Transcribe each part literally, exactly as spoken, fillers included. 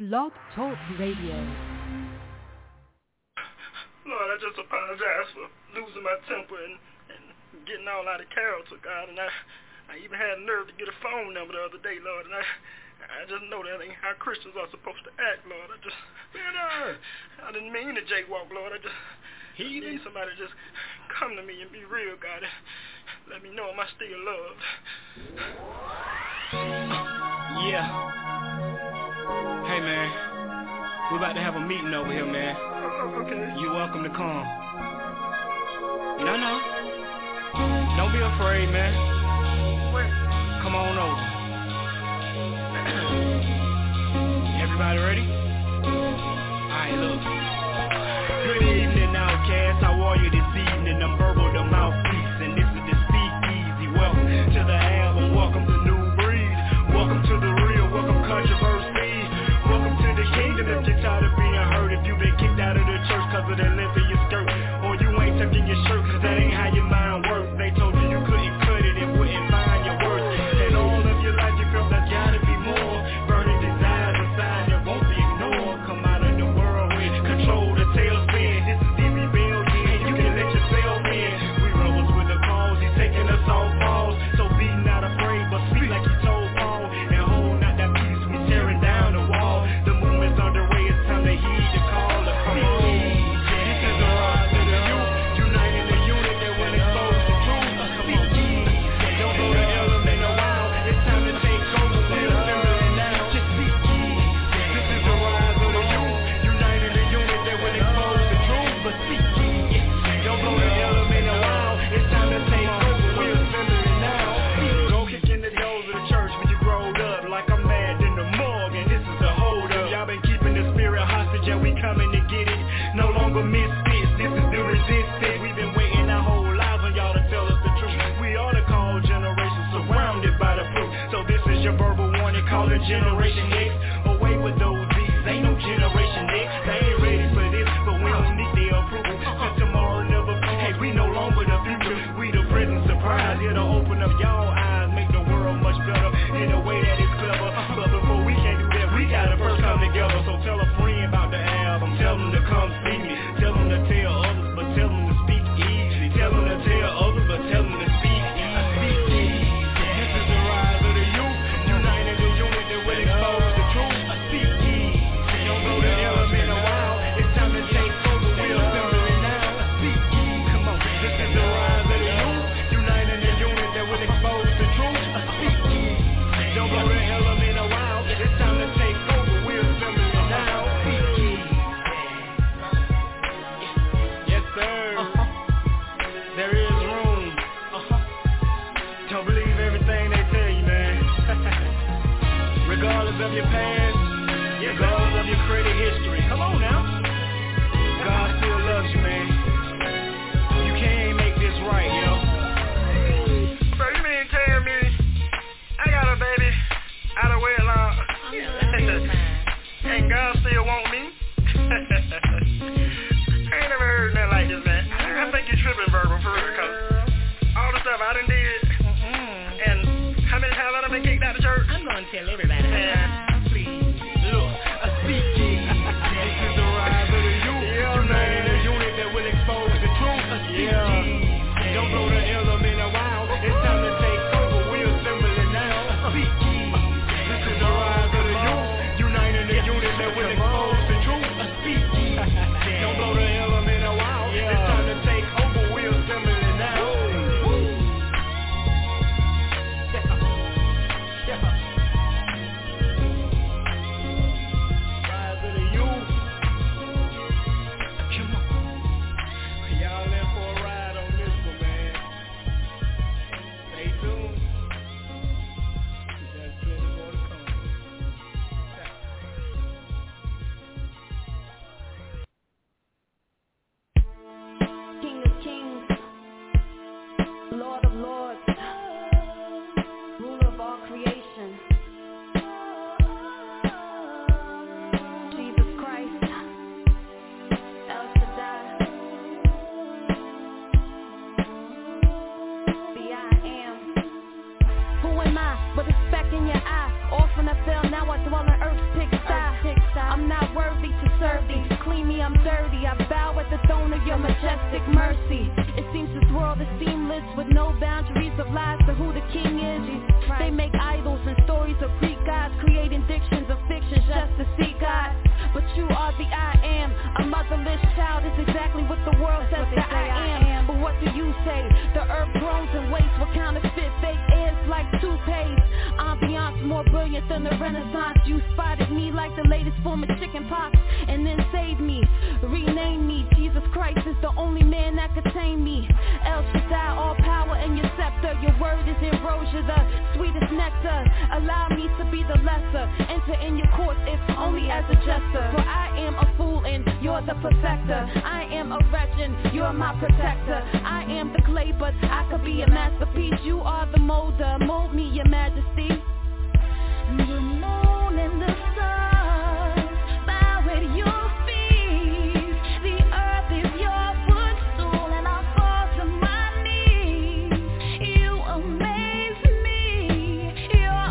Blog Talk Radio. Lord, I just apologize for losing my temper and, and getting all out of character, God. And I, I even had nerve to get a phone number the other day, Lord. And I, I just know that ain't how Christians are supposed to act, Lord. I just, man, I didn't mean to jaywalk, Lord. I just he need somebody to just come to me and be real, God. And let me know am I still loved. Yeah. Hey, man. We're about to have a meeting over here, man. Oh, okay. You're welcome to come. No, no. Don't be afraid, man. Wait. Come on over. Everybody ready? Alright, look. Good evening, outcast. How are you this evening? I'm Verbal the Mouthpiece, and this is the Speakeasy. Welcome to the album. Welcome to New Breed. Welcome to the real. Welcome controversy. Welcome to the kingdom. If you're tired of being heard, if you've been kicked out of the church cause of the length of your skirt, or you ain't tucking your shirt cause that ain't how your mind works. They told you you couldn't cut it and wouldn't find your worth. And all of your life you felt there's gotta be more. Burning desires inside that won't be ignored. Come out of the world with control the tailspin. This is the rebellion and you can let yourself in. We rebels with the cause, he's taking us all falls. So be not afraid but speak like he told Paul. And hold not that peace, we tearing down the wall. The movement's underway, it's time to heed the call to come on. This is the rise of the youth, uniting the unit that will expose the truth. Speak ye, don't blow the element around. It's time to take over, we're assembling now. Just speak ye. This is the rise of the youth, uniting the unit that will expose the truth. But speak ye, don't blow the element around. It's time to take over, we're assembling now. Go kick in the doors of the church when you growed up, like I'm mad in the morgue, and this is the hold up. Y'all been keeping the spirit hostage, and we coming to get it. No longer misfits, this is the resistance. We've been waiting our whole lives on y'all to tell us the truth. We are the called generation, surrounded by the proof. So this is your verbal warning, call it Generation X. Away with those Z's, ain't no Generation X. They ain't ready for this, but we don't need their approval. Since tomorrow never comes, hey, we no longer the future. We the present surprise, here to open up y'all eyes, make the world much better in a way that is clever. But before we can do that, we gotta first come together. So tell a friend about the album, tell them to come see me. Tell them to tell others, but tell them to speak easy. Tell them to tell others, but tell them to speak easy. Speak easy. This is the rise of the youth, uniting the unit that will expose the truth. Speak easy. Don't blow the element around. It's time to take over, we're assembling now. Speak easy. Come on. This is the rise of the youth, uniting the unit that will expose the truth. Speak easy. Don't blow the element around. It's time to take over, we're assembling now. Speak easy. Yes, sir. Uh-huh. There is room. Uh-huh. Don't believe everything they tell you, man. Regardless of your past, regardless of your credit history. Come on now. God still loves you, man. You can't make this right, yo. So you mean tell me I got a baby out of wedlock? And God still want me? I ain't never heard nothing like this, man. I think you're tripping, Verbal, for real, cause all the stuff I done did, and how many times I done been kicked out of church? I'm gonna tell everybody. Man, Please. look, a speaking. This is the rise of the youth, uniting the unit that will expose the truth. Yeah. Don't blow the element around. It's time to take over. We're assembling now. Speak ye. This is the rise of the youth, uniting the unit that will expose the truth. Speak ye. see me, I'm dirty. I bow at the throne of your majestic mercy. It seems this world is seamless with no boundaries of lies to who the king is. They make idols and stories of Greek gods, creating dictions of fictions just to see God. But you are the I am. A motherless child is exactly what the world says that I am. But what do you say? The earth groans and waits with counterfeit fake airs like toupees. Ambiance more brilliant than the Renaissance. You spotted me like the latest form of chicken pox and then saved me, rename me. Jesus Christ is the only man that could tame me. El Shaddai, all power in your scepter. Your word is ambrosia, the sweetest nectar. Allow me to be the lesser. Enter in your courts if only as a jester. For I am a fool and you're the perfecter. I am a wretch and you're my protector. I am the clay but I could be a masterpiece. You are the molder, mold me your majesty. The moon and the stars bow at your feet. The earth is your footstool and I fall to my knees. You amaze me, you're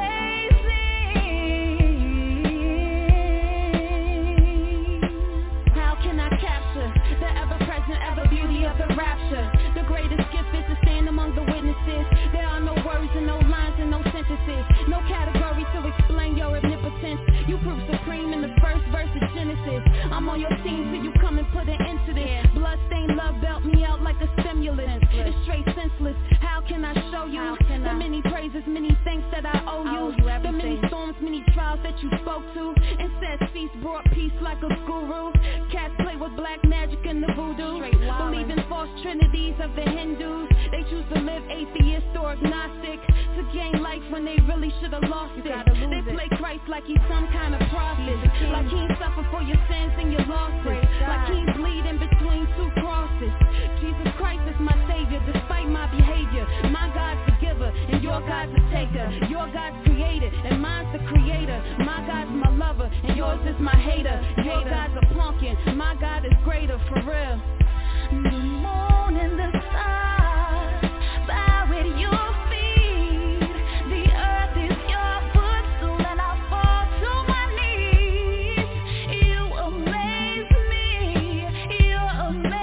amazing. How can I capture the ever-present, ever-beauty of the rapture? The greatest gift is to stand among the witnesses. There are no words and no lines and no sentences, no category to explain your omnipotence. You prove supreme in the first verse of Genesis. I'm on your team till you come and put an end to this. Bloodstained love belt me out like a stimulant. It's straight senseless. How can I show you the many praises, many thanks that I owe you? The many storms, many trials that you spoke to and said cease, brought peace like a guru. Cats play with black magic and the voodoo, believe in false trinities of the Hindus. They choose to live atheist or agnostic to gain life when they really should have lost it. They play Christ like he's some kind of prophet, like he ain't suffer for your sins and your losses, like he's bleeding between two crosses. Jesus Christ is my savior despite my behavior. My God's the giver and your God's the taker. Your God's created and mine's the creator. My God's my lover and yours is my hater. Your God's a plunkin', my God is greater, for real. The moon and the stars bow at your feet. The earth is your footstool and I fall to my knees. You amaze me, you're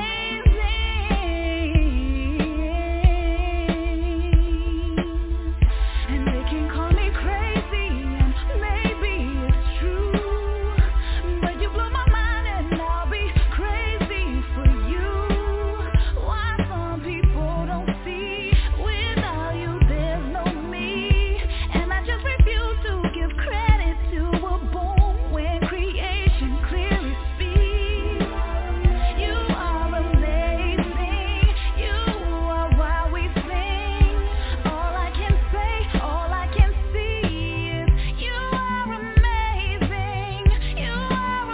amazing. And they can call me crazy and maybe it's true, but you blow my mind and I'll be crazy for you. Why some people don't see without you there's no me, and I just refuse to give credit to a boom when creation clearly speaks. You are amazing, you are why we sing. All I can say, all I can see is you are amazing, you are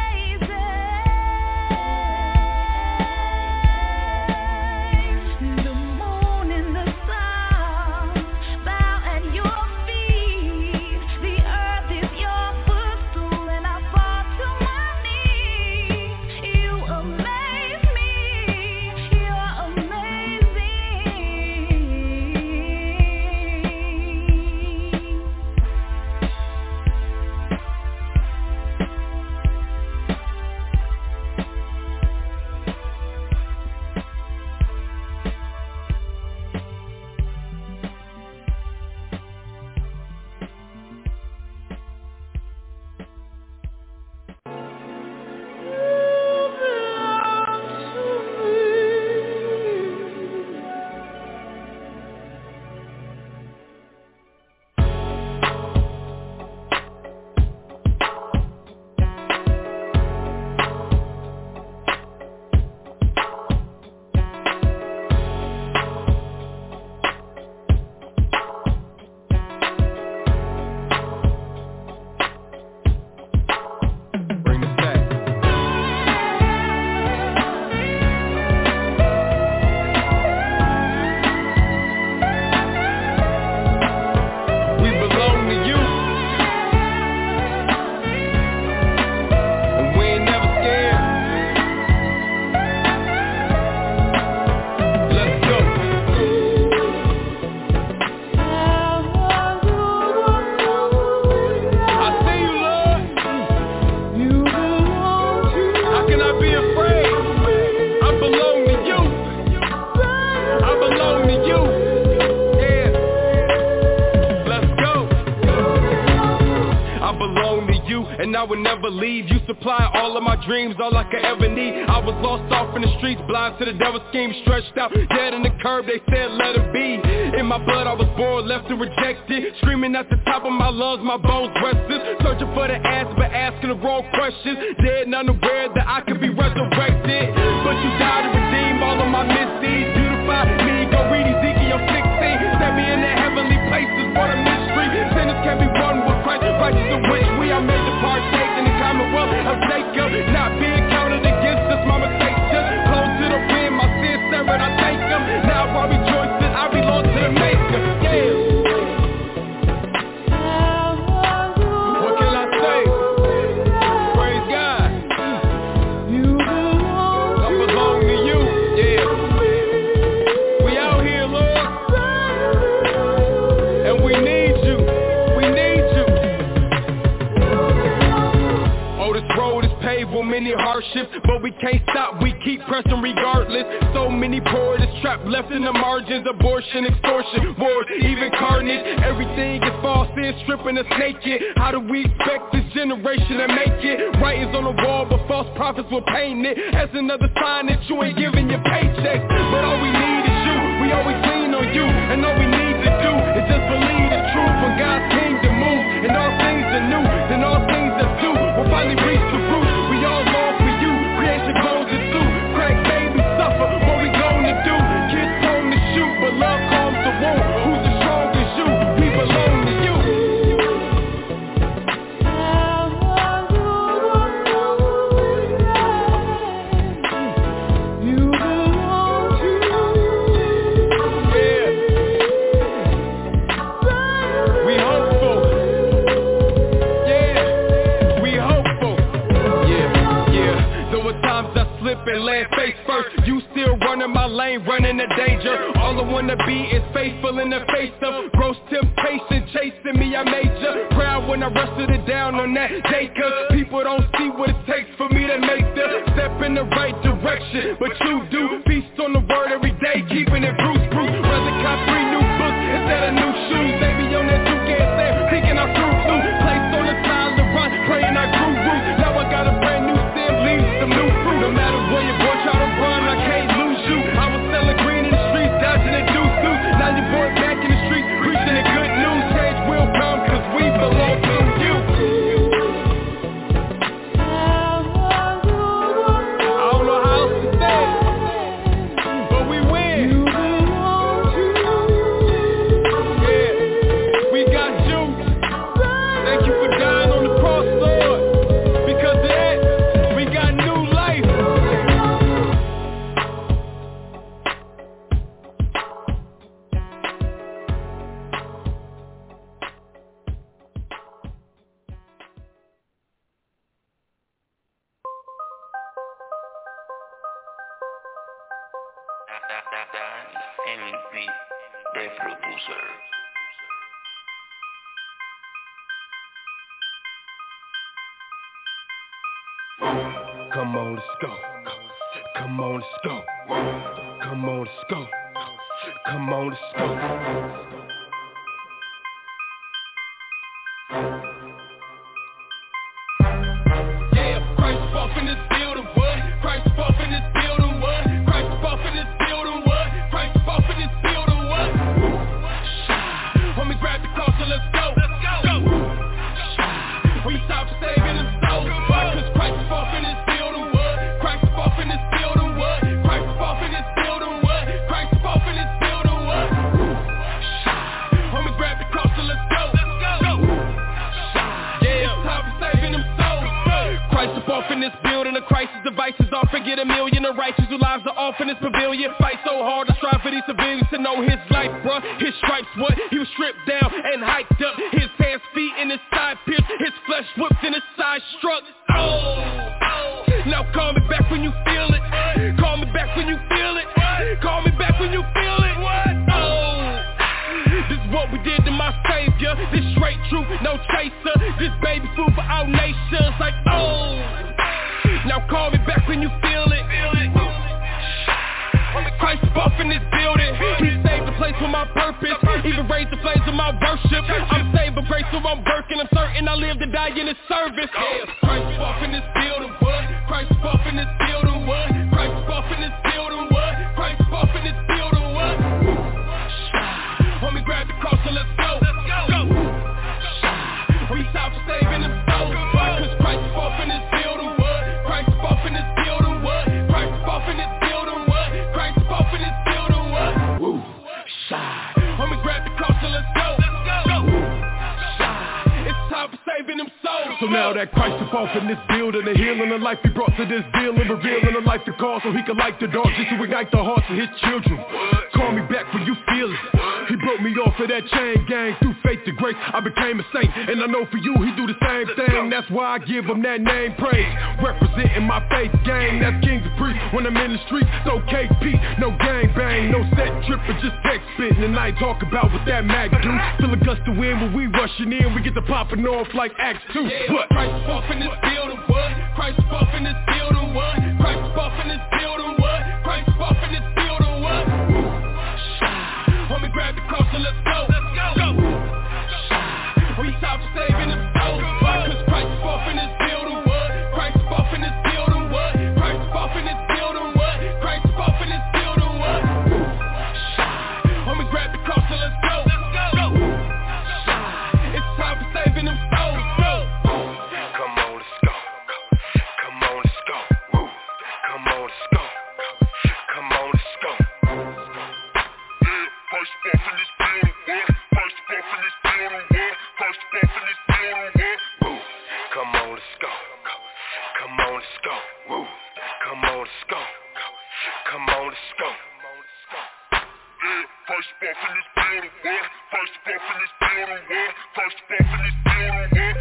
amazing. The moon and the stars bow at your feet. The earth is your footstool and I fall to my knees. You amaze me, you're Bring us back. We belong to you, and we ain't never scared. Let's go. I see you, Lord. You to you, and I would never leave. You supply all of my dreams, all I could ever need. I was lost off in the streets, blind to the devil's scheme, stretched out, dead in the curb, they said let it be. In my blood I was born, left and rejected, screaming at the top of my lungs, my bones restless, searching for the answer but asking the wrong questions, dead and unaware that I could be resurrected. But you died to redeem all of my misdeeds, beautify me, go read Ezekiel sixteen, set me in the heavenly places, what a mystery. Sinners can be one with Christ, righteous in which we are made to partake in the commonwealth of Jacob, not being counted against us, my mistakes just close to the wind, my sins severed, I thank them. Now I rejoice that I belong to the Maker. Yeah. What can I say? Praise God. I belong to you. Yeah. We out here, Lord, and we need you. We need you. Oh, this road is paved with many hardships, but we can't stop, we keep pressing regardless. So many poor is trapped, left in the margins, abortion, extortion, wars, even carnage. Everything is false, sin stripping us naked. How do we expect this generation to make it? Writings on the wall, but false prophets will paint it as another sign that you ain't giving your paychecks. But all we need is you, we always lean on you, and all we need to do is just believe the truth. When God's kingdom moves, and all things are new, then all things that do will finally reach the root. We all long for you, creation grows and sue. Crack babies suffer, what we gonna do? Kids prone to shoot, but love calms the wound. Who's as strong as you? We belong to you. And land face first, you still running my lane, running the danger. All I wanna be is faithful in the face of gross temptation, chasing me, I major. Proud when I wrestled it down on that day, cause people don't see what it takes for me to make the step in the right direction. But you do, feast on the word every day, keeping it Bruce Bruce. Rather cop three new books instead of new shoes. They be on that two gas there, thinking I'm through through. Place on the side to run, praying I grew roots. Now I got a brand new stem, leaves some new fruit. No matter where your boy try to run, I can't lose you. I was selling green in the streets, dodging a deuce deuce. Now your boy back in the streets, preaching the good news. Change will come, cause we belong to you. I don't know how else to say it, but we win. Yeah, we got you. Thank you for dying on the cross, Lord. Because of that, we got new life. M V The Producer. Come on, let's go. Come on, let's go. Come on, let's go. Come on, let's go. Yeah, Christ off in this building, what? Christ off in this building, what? Christ off in this building, what? Christ off in this building, what? Homie, grab the cross and let's go. Let's go. We stop saving them souls, cause Christ off in this building, what? Christ off in this building, what? Christ off in this building, what? Christ off in this building, what? Homie, grab the cross and let's go. Let's go. Yeah, it's time for saving them souls. Christ up off in this building, the crisis devices often get a million. The righteous whose lives are off in this pavilion. Fight so hard to strive for these civilians to know his life, bruh. His stripes, what? He was stripped down and hiked up. His hands, feet, and his side pierced. His flesh whipped and his side struck. Oh, oh. Now call me back when you feel it. Call me back when you feel it. Call me back when you feel it. Oh, this is what we did to my savior. This straight truth, no chaser. This baby food for our nations. Like, oh, now call me back when you feel it. Christ off in this building. He saved the place for my purpose. Even raised the flames of my worship. I'm saved grace, so I'm working. I'm certain I live to die in his service. Yeah, Christ off in this building, what? Christ off in this building, what? Christ off in this building, what? Christ off in this building, what? Homie, grab the cross and let's go. Let's go. Go. We stop saving them souls. Cause Christ off in this building, what? Christ off in this building, what? Christ off in this building, what? Christ off in this building, what? Woo. Shine. Homie, grab the cross and let's go. Let's go. Go. Shine. It's time for saving them souls. So now that Christ is off in this building, the healing of life he brought to this deal, and revealing the life to call so he can light the dark, just to ignite the hearts of his children. Call me back when you feel it. He broke me off of that chain gang. Through faith to grace, I became a saint. And I know for you, he do the same thing. That's why I give him that name, praise. Representing my faith gang. That's kings and priests. When I'm in the streets, no K P, no gang bang, no set tripping, just text spitting. And I ain't talk about what that Mac do. Feel a gust of wind when we rushing in. We get to popping off like Acts two. Yeah, what? Christ off in this building, what? Christ off in this building, what? Christ off in this building, what? Christ off in this building, what? Homie, grab the cross and let's go. Let's go. Go. We stop saving them souls. Cause Christ off in this building, what? Christ off in this building, what? Christ off in this building, what? Christ off in this building, what? Homie, grab the cross and let's go. Let's go. Go. It's time for saving them souls. Go. Come on, let's go. Come on, let's go. Woo. Come on, let's go. Come on, let's go. Christ off in this building, what? Christ off in this building, what? Christ off in this building, what? Woo. Come on, let's go. Come on, let's go. Woo. Come on, let's go. Come on, let's go. Yeah, Christ off in this building, what? Christ off in this building, what? Christ off in this building, what?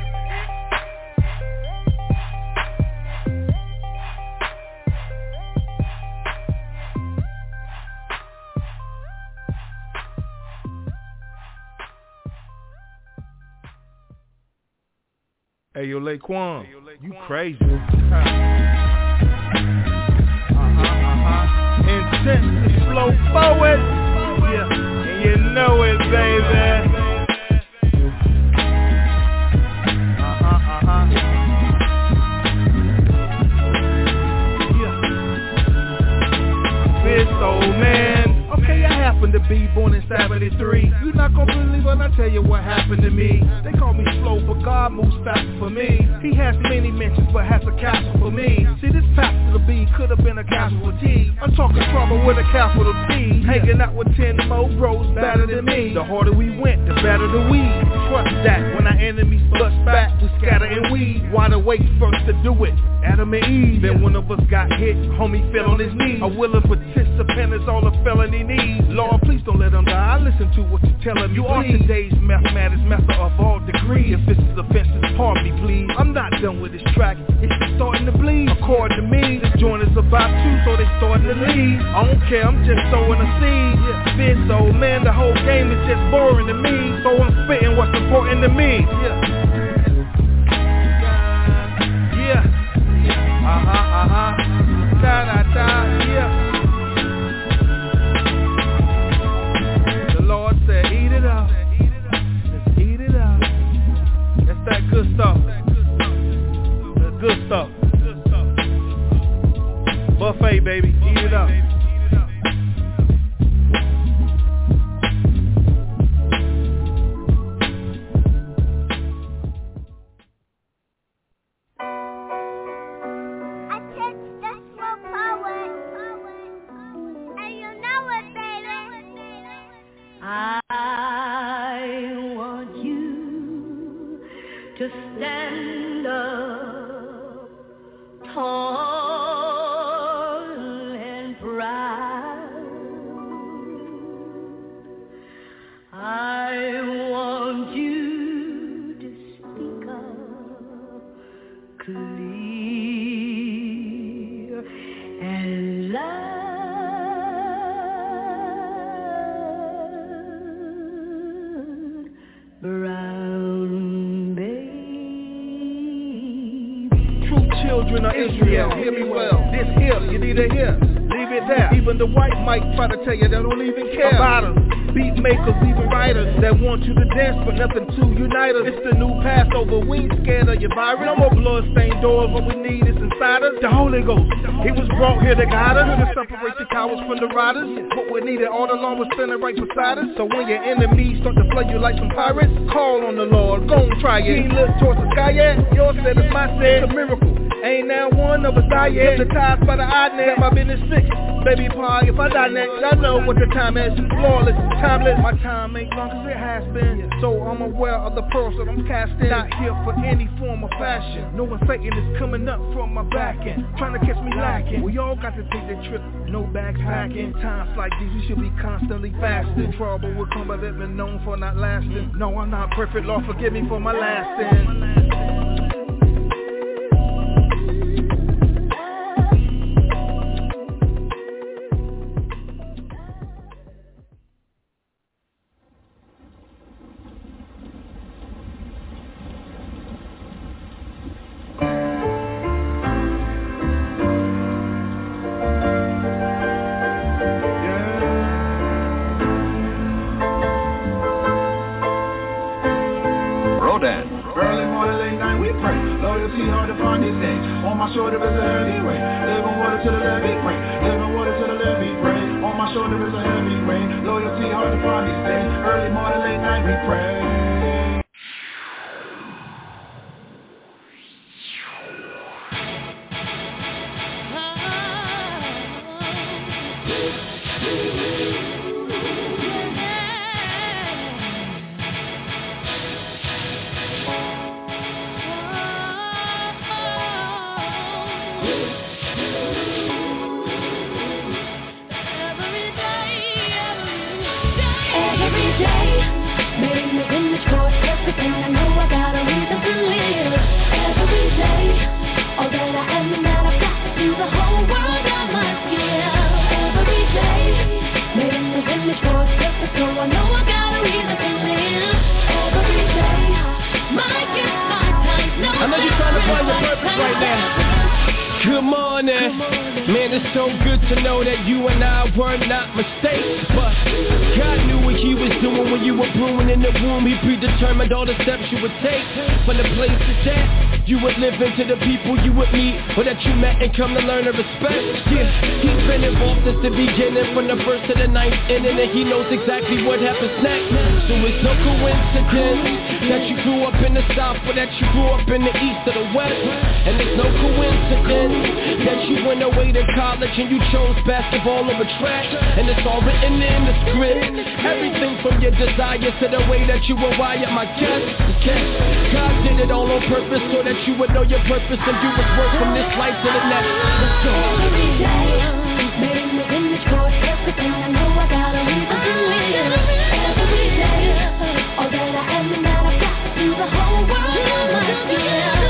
Hey, yo, Laquan, you crazy. Uh-huh, uh-huh. Intent to flow forward. Yeah, and you know it, baby. Uh-huh, uh-huh. Yeah. This old man. Okay, I happen to be born in seventy-three. You not gonna believe when I tell you what happened to me. They call me slow, but God moves faster for me. He has many mentions, but has a castle for me. See, this pastor to be could have been a casualty. I'm talking trouble with a capital T. Hanging out with ten more bros better than me. The harder we went, the better the weed. Trust that when our enemies bust back, we scatter and weed. Wide awake first to do it, Adam and Eve. Then one of us got hit, homie fell on his knees. A willing participant is all a felony needs. Lord, please don't let them die. I listen to what you're telling me. You are today's mathematics master of all degrees. If this is offensive, pardon me, please. I'm not done with this track. It's starting to bleed. According to me, this joint is about to, so they starting to leave. I don't care, I'm just sowing a seed. This old man, the whole game is just boring to me. So I'm spitting what's important to me. Yeah. Yeah. Uh-huh, uh-huh. Da-da-da, yeah. Lord said, eat it up. Just eat it up. That's that good stuff. The good stuff. Buffet, baby. Eat it up. Israel, hear me well. This here, you need to hear. Leave leave it there. Even the white might try to tell you they don't even care about us. Beat makers, even writers that want you to dance but nothing to unite us. It's the new Passover, we ain't scared of your virus. No more blood-stained doors, what we need is inside us. The Holy Ghost, he was brought here to guide us, to separate the cowards from the riders. What we needed all along was standing right beside us. So when your enemies start to flood you like some pirates, call on the Lord, go and try it. He ain't looked towards the sky yet, yours said it's my said, it's a miracle. Ain't now one of us die yet. Hypnotized by the eye net, my business sick. Baby pie, if I die next, I know what the time is. Flawless, timeless. My time ain't long as it has been. So I'm aware of the pearls that I'm casting. Not here for any form of fashion. Knowing Satan is coming up from my back end, trying to catch me lacking. We all got to take the trip, no bags packing. Times like these, we should be constantly fasting. Trouble will come, but it's been known for not lasting. No, I'm not perfect, Lord, forgive me for my last sin. To the people you would meet or that you met and come to learn to respect. Yeah, he's been involved since the beginning, from the first to the ninth inning, and he knows exactly what happens next. So it's no coincidence that you grew up in the South or that you grew up in the East or the West. And it's no coincidence that you went away to college and you chose basketball over track. And it's all written in the script, everything from your desires to the way that you were wired. My guess is God did it all on purpose so that you would know your purpose and do his work from this life to the next. Let's go. Every day, made the image for everything. I know I got a reason to live. Every day, all that I am and that I've got to do, the whole world must be.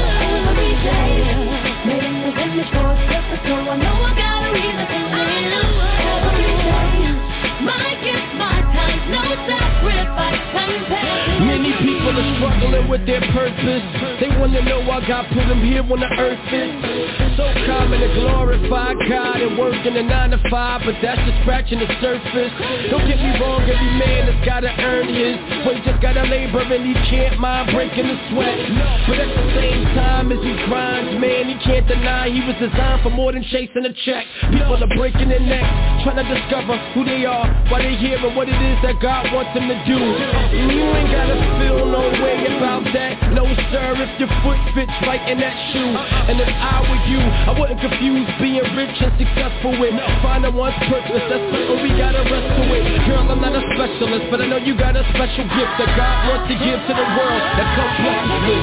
Every day, made the image for purpose, so I know I got a reason to live. Every day, my gift, my time, no sacrifice can pay. Many people are struggling with their purpose. They want to know why God put them here on the earth is. So common to glorify God and work in a nine to five, but that's just scratching the surface. Don't get me wrong, every man has gotta earn his. Well, he just gotta labor and he can't mind breaking the sweat. But at the same time as he grinds, man, he can't deny he was designed for more than chasing a check. People are breaking their necks, trying to discover who they are, why they here and what it is that God wants them to do. And you ain't gotta feel no way about that. No sir, if your foot fits right in that shoe. And if I were you, I wouldn't confuse being rich and successful with finding one's purpose. That's something we gotta wrestle with. Girl, I'm not a specialist, but I know you got a special gift that God wants to give to the world that comes blessed with.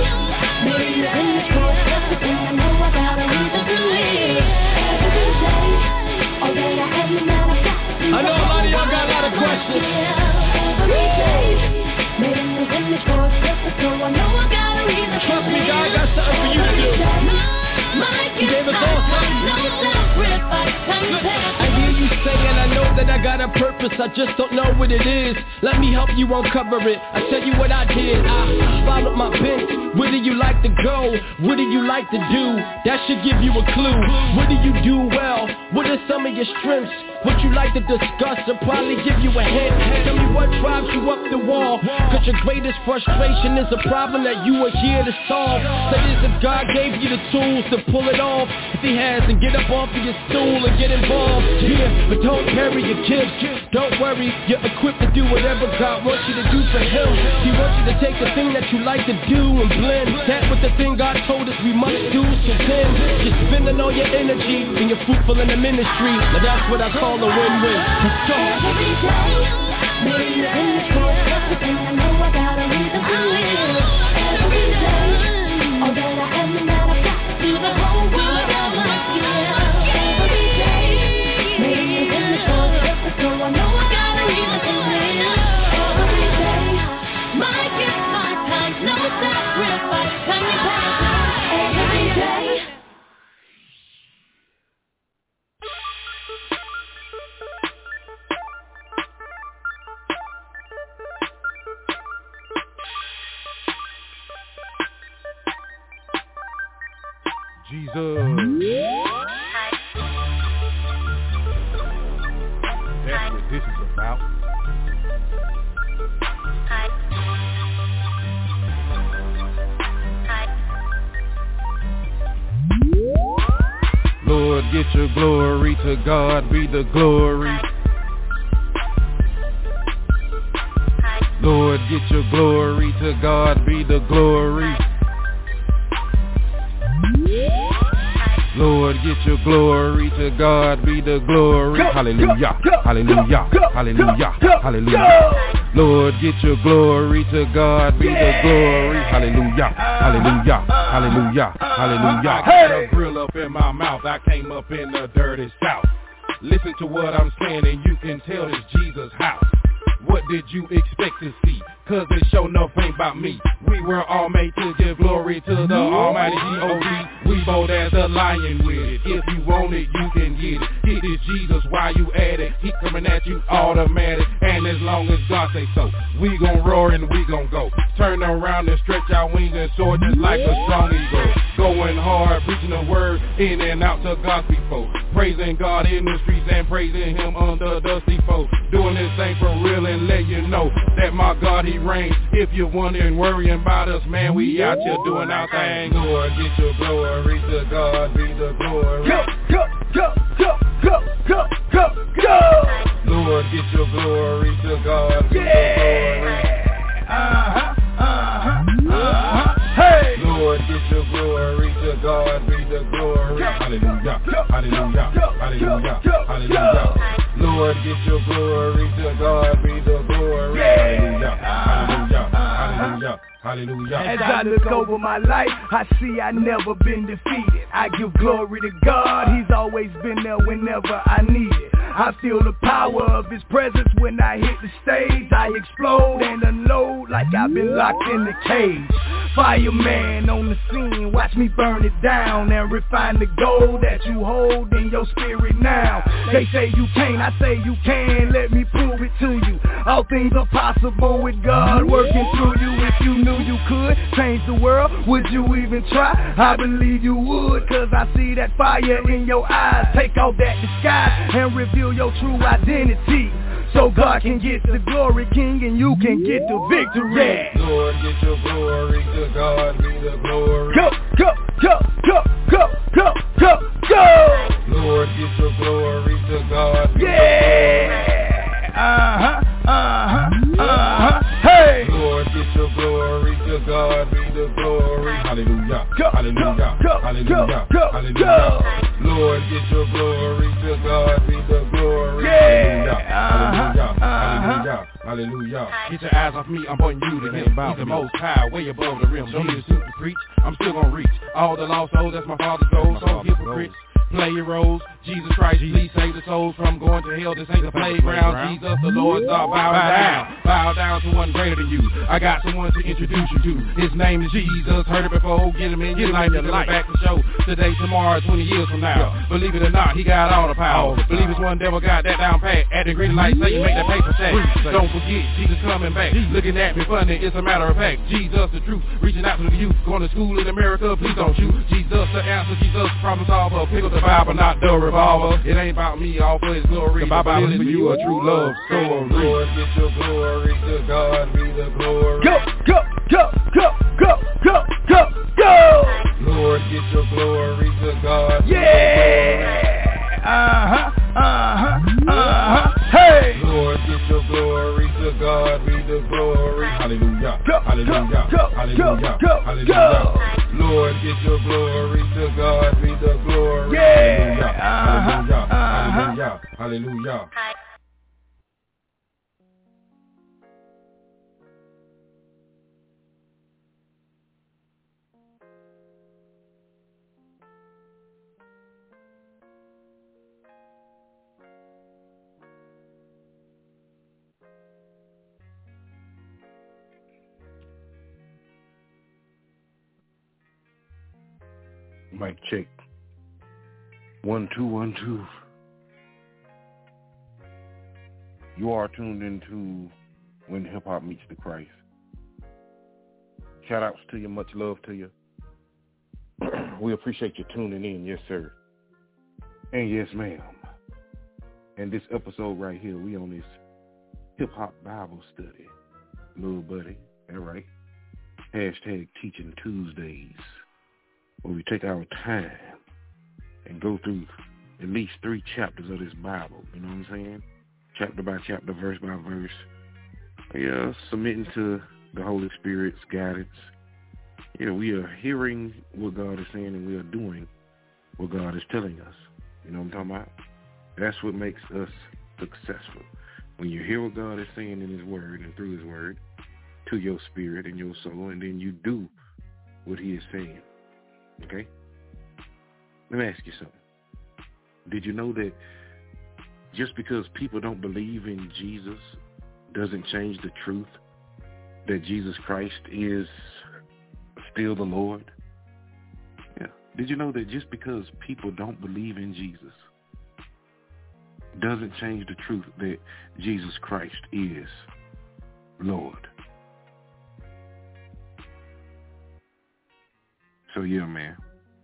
Made the image for everything. I know I got a reason to live. Every day, all that I am and that I've got to do. I know a lot of y'all got a lot of questions. Every day, made the image for purpose, so I know I got a reason to live. Trust me, God got something for you to do. He gave us all something. I hear you saying I know that I got a purpose purpose, I just don't know what it is. Let me help you uncover it. I tell you what I did. I followed my bent. Where do you like to go? What do you like to do? That should give you a clue. What do you do well? What are some of your strengths? What you like to discuss will probably give you a hint. Tell me what drives you up the wall. Cause your greatest frustration is a problem that you are here to solve. That is if God gave you the tools to pull it off. If he has, then get up off of your stool and get involved. Yeah, but don't carry your gifts. Don't worry, you're equipped to do whatever God wants you to do for him. He wants you to take the thing that you like to do and blend that with the thing God told us we must do. So then, you're spending all your energy and you're fruitful in the ministry. Now that's what I call a win-win. Let's go. Every day, maybe you're in the court, everything I know I got a reason to live. Every day, all that I am and that I've got, do the whole world on my skin. Every day, maybe you're in the court, so I know I got a reason to live. Every day, my gift, my time, no sacrifice, time to pass. Every day. Jesus. That's what this is about. Lord, get your glory, to God be the glory. Lord, get your glory, to God be the glory. Lord, get your glory, to God be the glory. Hallelujah, hallelujah, hallelujah, hallelujah. Lord, get your glory, to God be the glory. Hallelujah, hallelujah, hallelujah, hallelujah. I got a grill up in my mouth, I came up in the dirty south. Listen to what I'm saying and you can tell it's Jesus' house. What did you expect to see? Cause it show no ain't about me. We were all made to give glory to the almighty G O D. We bold as a lion with it. If you want it, you can get it. It is Jesus, why you at it? He coming at you automatic. And as long as God say so, we gon' roar and we gon' go. Turn around and stretch our wings and soar just like a strong eagle. Going hard, preaching the word in and out to God's people. Praising God in the streets and praising him under the steeple. Doing this thing for real and let you know that my God, he reigns. If you're wondering, worrying about us, man, we out here doing our thing. Lord, get your glory, to God be the glory. Go, go, go, go, go, go, go, go. Lord, get your glory, to God be yeah. the glory. Uh-huh, uh-huh, uh-huh. Hey! Lord, get your glory, to God be the glory. Hallelujah, hallelujah, hallelujah, hallelujah. Lord, get your glory, to God be the glory. Hallelujah, hallelujah, hallelujah, hallelujah. As I look over my life, I see I never been defeated. I give glory to God, he's always been there whenever I need it. I feel the power of his presence when I hit the stage. I explode and unload like I've been locked in the cage. Fireman on the scene, watch me burn it down and refine the gold that you hold in your spirit now. They say you can't, I say you can, let me prove it to you. All things are possible with God working through you. If you knew you could change the world, would you even try? I believe you would, cause I see that fire in your eyes. Take off that disguise and reveal your true identity, so God can get the glory, King, and you can get the victory. Lord, get your glory, to God be the glory. Go, go, go, go, go, go, go, go. Lord, get your glory, to God be yeah. the glory. Uh-huh, uh-huh, uh-huh. Hey! Lord, get your glory, to God be the glory. Hallelujah, go, hallelujah, go, hallelujah, go, hallelujah. Go. Lord, get your glory, to God be the glory. Yeah. Hallelujah, uh-huh, hallelujah, uh-huh. hallelujah. Get your eyes off me, I'm pointing you to him. He's the most high, way above the rim. Show me the suit to preach, I'm still gonna reach all the lost souls, that's my father's goal. So hypocrites, play your roles. Jesus Christ, please save the souls from going to hell. This ain't the playground. Jesus, the Lord's our bow down. Bow down to one greater than you. I got someone to introduce you to. His name is Jesus. Heard it before. Get him in your life. Get him back to show. Today, tomorrow, twenty years from now. Believe it or not, he got all the power. Believe it's one devil got that down pat. At the green light, say you make that paper stack. Don't forget, Jesus coming back. Looking at me funny, it's a matter of fact. Jesus the truth, reaching out to the youth. Going to school in America, please don't shoot. Jesus the answer, Jesus promise solver. Pick up the Bible, not the revolver. It ain't about me, all for his glory. The Bible is for you a true love story. Lord, get your glory, to God be the glory. Go, go, go, go, go, go, go, go. Lord, get your glory, to God be yeah. the glory. Uh-huh, uh-huh, uh-huh, hey! Lord, get your glory, to God be the glory. Hallelujah, go, hallelujah, go, hallelujah, go, hallelujah. Go. Lord, get your glory, to God be the glory. Yeah. Hallelujah, uh-huh, hallelujah, uh-huh. hallelujah. Mic check. One, two, one, two. You are tuned into When Hip Hop Meets the Christ. Shout outs to you, much love to you. We appreciate you tuning in, yes sir. And yes ma'am. And this episode right here, we on this hip hop Bible study. Little buddy, all right. Hashtag Teaching Tuesdays. Where we take our time and go through at least three chapters of this Bible, you know what I'm saying? Chapter by chapter, verse by verse. Yeah, submitting to the Holy Spirit's guidance. Yeah, we are hearing what God is saying and we are doing what God is telling us. You know what I'm talking about? That's what makes us successful. When you hear what God is saying in his word and through his word to your spirit and your soul, and then you do what he is saying. Okay? Let me ask you something. Did you know that just because people don't believe in Jesus doesn't change the truth that Jesus Christ is still the Lord? Yeah. Did you know that just because people don't believe in Jesus doesn't change the truth that Jesus Christ is Lord? So yeah, man.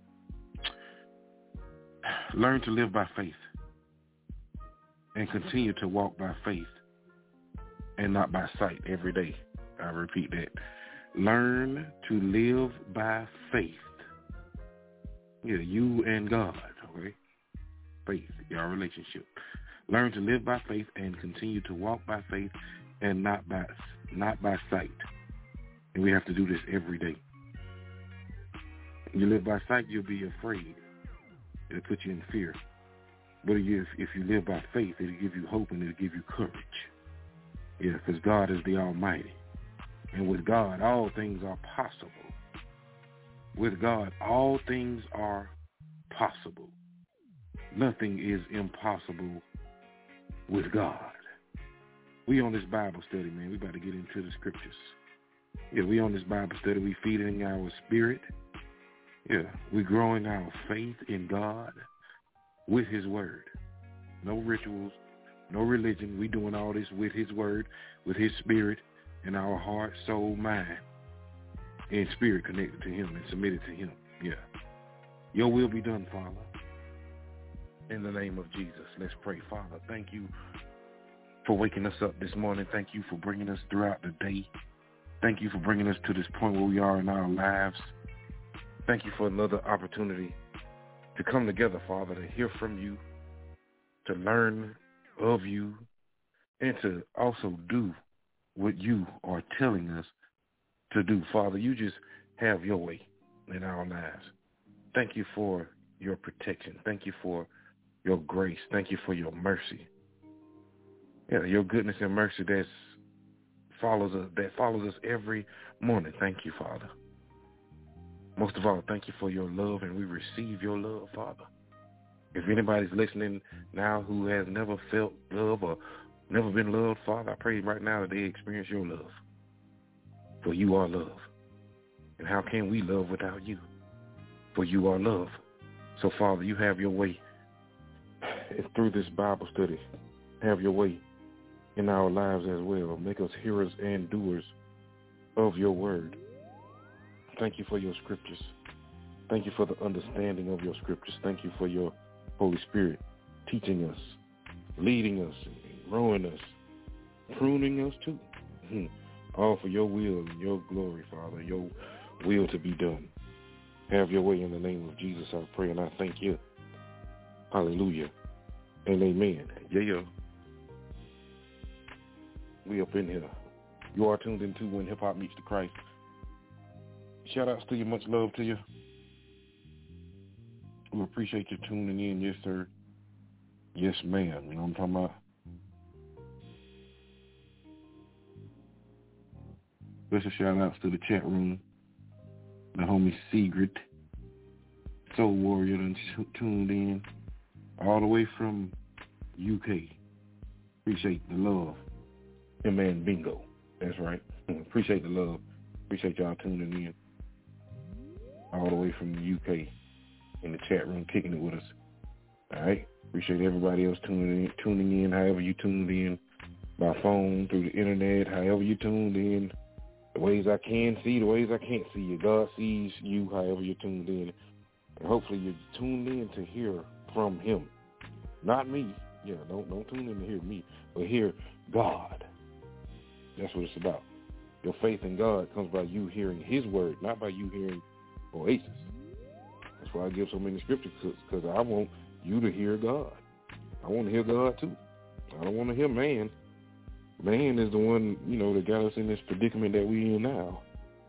Learn to live by faith and continue to walk by faith and not by sight every day. I repeat that. Learn to live by faith. Yeah, you and God, okay? Faith, your relationship. Learn to live by faith and continue to walk by faith and not by not by sight. And we have to do this every day. You live by sight, you'll be afraid. It'll put you in fear. But if, if you live by faith, it'll give you hope and it'll give you courage. Yeah, because God is the Almighty. And with God, all things are possible. With God, all things are possible. Nothing is impossible with God. We on this Bible study, man. We about to get into the scriptures. Yeah, we on this Bible study. We feeding our spirit. Yeah, we're growing our faith in God with his word. No rituals, no religion. We doing all this with his word, with his spirit, and our heart, soul, mind, and spirit connected to him and submitted to him. Yeah. Your will be done, Father. In the name of Jesus, let's pray. Father, thank you for waking us up this morning. Thank you for bringing us throughout the day. Thank you for bringing us to this point where we are in our lives. Thank you for another opportunity to come together, Father, to hear from you, to learn of you, and to also do what you are telling us to do. Father, you just have your way in our lives. Thank you for your protection. Thank you for your grace. Thank you for your mercy. Yeah, your goodness and mercy that follows us, that follows us every morning. Thank you, Father. Most of all, thank you for your love, and we receive your love, Father. If anybody's listening now who has never felt love or never been loved, Father, I pray right now that they experience your love. For you are love. And how can we love without you? For you are love. So, Father, you have your way. And through this Bible study, have your way in our lives as well. Make us hearers and doers of your word. Thank you for your scriptures. Thank you for the understanding of your scriptures. Thank you for your Holy Spirit teaching us, leading us, growing us, pruning us too. All for your will and your glory, Father, your will to be done. Have your way in the name of Jesus, I pray, and I thank you. Hallelujah and amen. Yeah, yeah. We up in here. You are tuned into When Hip Hop Meets the Christ. Shout outs to you. Much love to you. We appreciate you tuning in. Yes, sir. Yes, ma'am. You know what I'm talking about? Special shout outs to the chat room. The homie Secret, Soul Warrior, done t- tuned in all the way from U K. Appreciate the love. And man, bingo. That's right. Appreciate the love. Appreciate y'all tuning in all the way from the U K in the chat room, kicking it with us. All right. Appreciate everybody else tuning in, tuning in, however you tuned in, by phone, through the internet, however you tuned in. The ways I can see, the ways I can't see you. God sees you however you're tuned in. And hopefully you're tuned in to hear from him. Not me. Yeah, don't don't tune in to hear me, but hear God. That's what it's about. Your faith in God comes by you hearing his word, not by you hearing Oasis. That's why I give so many scriptures, because I want you to hear God. I want to hear God too. I don't want to hear man. Man is the one, you know, that got us in this predicament that we in now.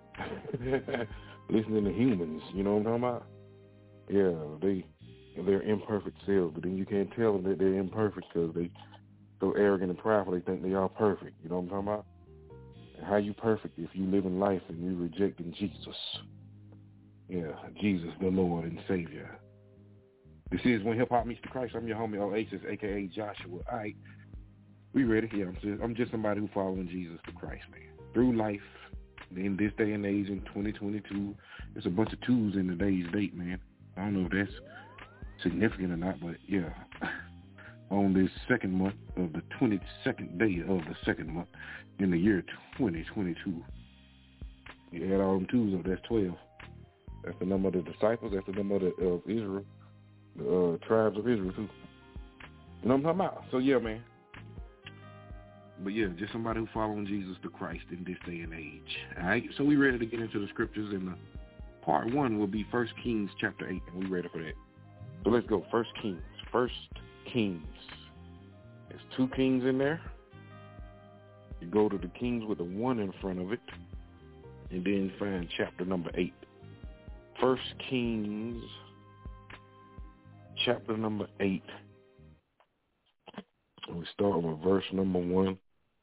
Listening to humans, you know what I'm talking about? Yeah, they, they're imperfect selves, but then you can't tell them that they're imperfect because they so arrogant and prideful they think they are perfect. You know what I'm talking about? And how you perfect if you live in life and you rejecting Jesus? Yeah, Jesus, the Lord and Savior. This is When Hip Hop Meets the Christ. I'm your homie Oasis, a k a. Joshua. All right. We ready? Yeah, I'm just, I'm just somebody who following Jesus the Christ, man. Through life, in this day and age in twenty twenty-two, there's a bunch of twos in today's date, man. I don't know if that's significant or not, but yeah. On this second month of the twenty-second day of the second month in the year twenty twenty-two, you add all them twos up, that's twelve. That's the number of the disciples. That's the number of, the, of Israel, the uh, tribes of Israel, too. You know what I'm talking about? So, yeah, man. But yeah, just somebody who following Jesus the Christ in this day and age. All right, so we ready to get into the scriptures, and the part one will be First Kings chapter eight, and we ready for that. So let's go. First Kings. First Kings. There's two kings in there. You go to the kings with a one in front of it, and then find chapter number eight. First Kings chapter number eight. And we start with verse number one.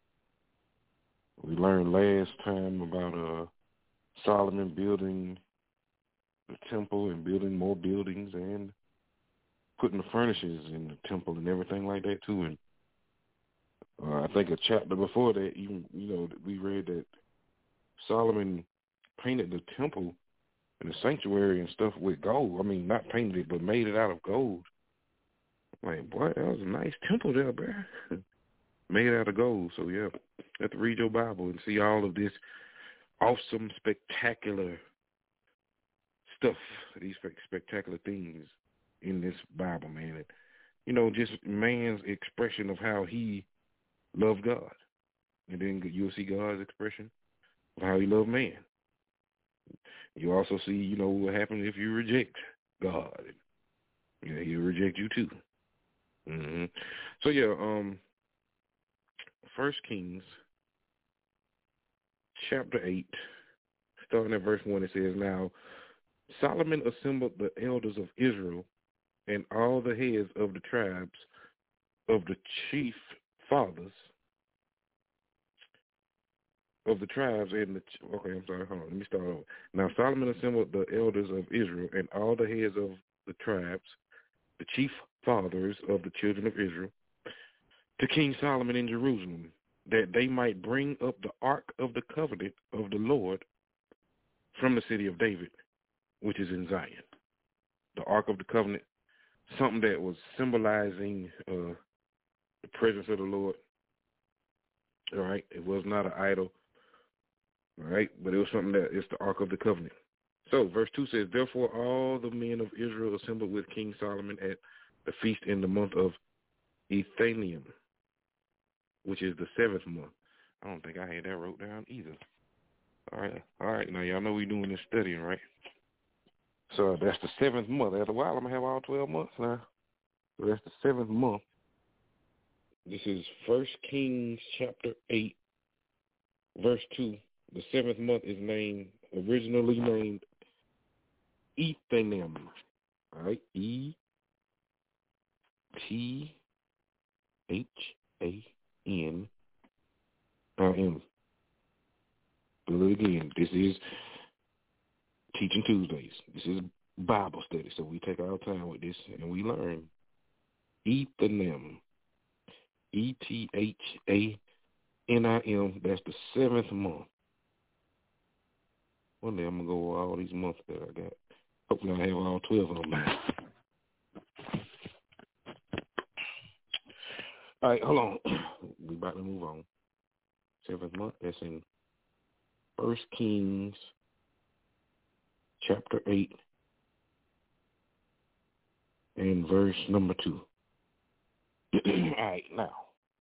We learned last time about uh, Solomon building the temple and building more buildings and putting the furnishings in the temple and everything like that too. And uh, I think a chapter before that, even you know, we read that Solomon painted the temple and the sanctuary and stuff with gold. I mean, not painted it, but made it out of gold. I'm like, boy, that was a nice temple there, bro. Made out of gold. So, yeah, you have to read your Bible and see all of this awesome, spectacular stuff, these spectacular things in this Bible, man. And, you know, just man's expression of how he loved God. And then you'll see God's expression of how he loved man. You also see, you know, what happens if you reject God. Yeah, he'll reject you too. Mm-hmm. So, yeah, um, First Kings, chapter eight, starting at verse one, it says, Now Solomon assembled the elders of Israel and all the heads of the tribes of the chief fathers of the tribes and the, okay, I'm sorry, hold on, let me start over. Now Solomon assembled the elders of Israel and all the heads of the tribes the chief fathers of the children of Israel, to King Solomon in Jerusalem, that they might bring up the ark of the covenant of the Lord from the city of David, which is in Zion. The ark of the covenant, something that was symbolizing uh, the presence of the Lord. All right, it was not an idol. All right, but it was something that it's the ark of the covenant. So verse two says, therefore all the men of Israel assembled with King Solomon at the feast in the month of Ethanium, which is the seventh month. I don't think I had that wrote down either. All right, all right. Now y'all know we doing this studying, right? So that's the seventh month. After a while, I'm gonna have all twelve months now. So that's the seventh month. This is First Kings chapter eight, verse two. The seventh month is named originally named Ethanium. All right, E T H A N I M. Do it again. This is Teaching Tuesdays. This is Bible study, so we take our time with this and we learn. Ethanium. E T H A N I M. That's the seventh month. One day I'm going to go over all these months that I got. Hopefully I have all twelve of them now. All right, hold on. We about to move on. Seventh month, that's in First Kings chapter eight and verse number two. All right, now.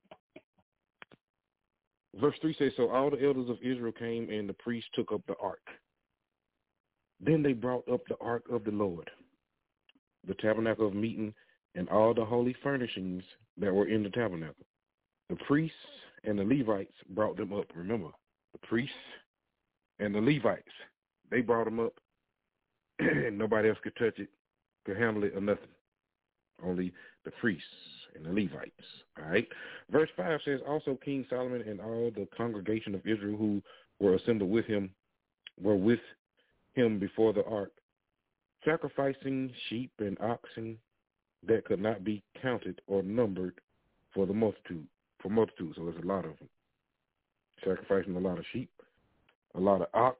Verse three says, so all the elders of Israel came and the priests took up the ark. Then they brought up the ark of the Lord, the tabernacle of meeting, and all the holy furnishings that were in the tabernacle. The priests and the Levites brought them up. Remember, the priests and the Levites, they brought them up, and nobody else could touch it, could handle it, or nothing. Only the priests and the Levites. All right. Verse five says, also King Solomon and all the congregation of Israel who were assembled with him were with him before the ark, sacrificing sheep and oxen that could not be counted or numbered for the multitude. For multitude, so there's a lot of them. Sacrificing a lot of sheep, a lot of ox,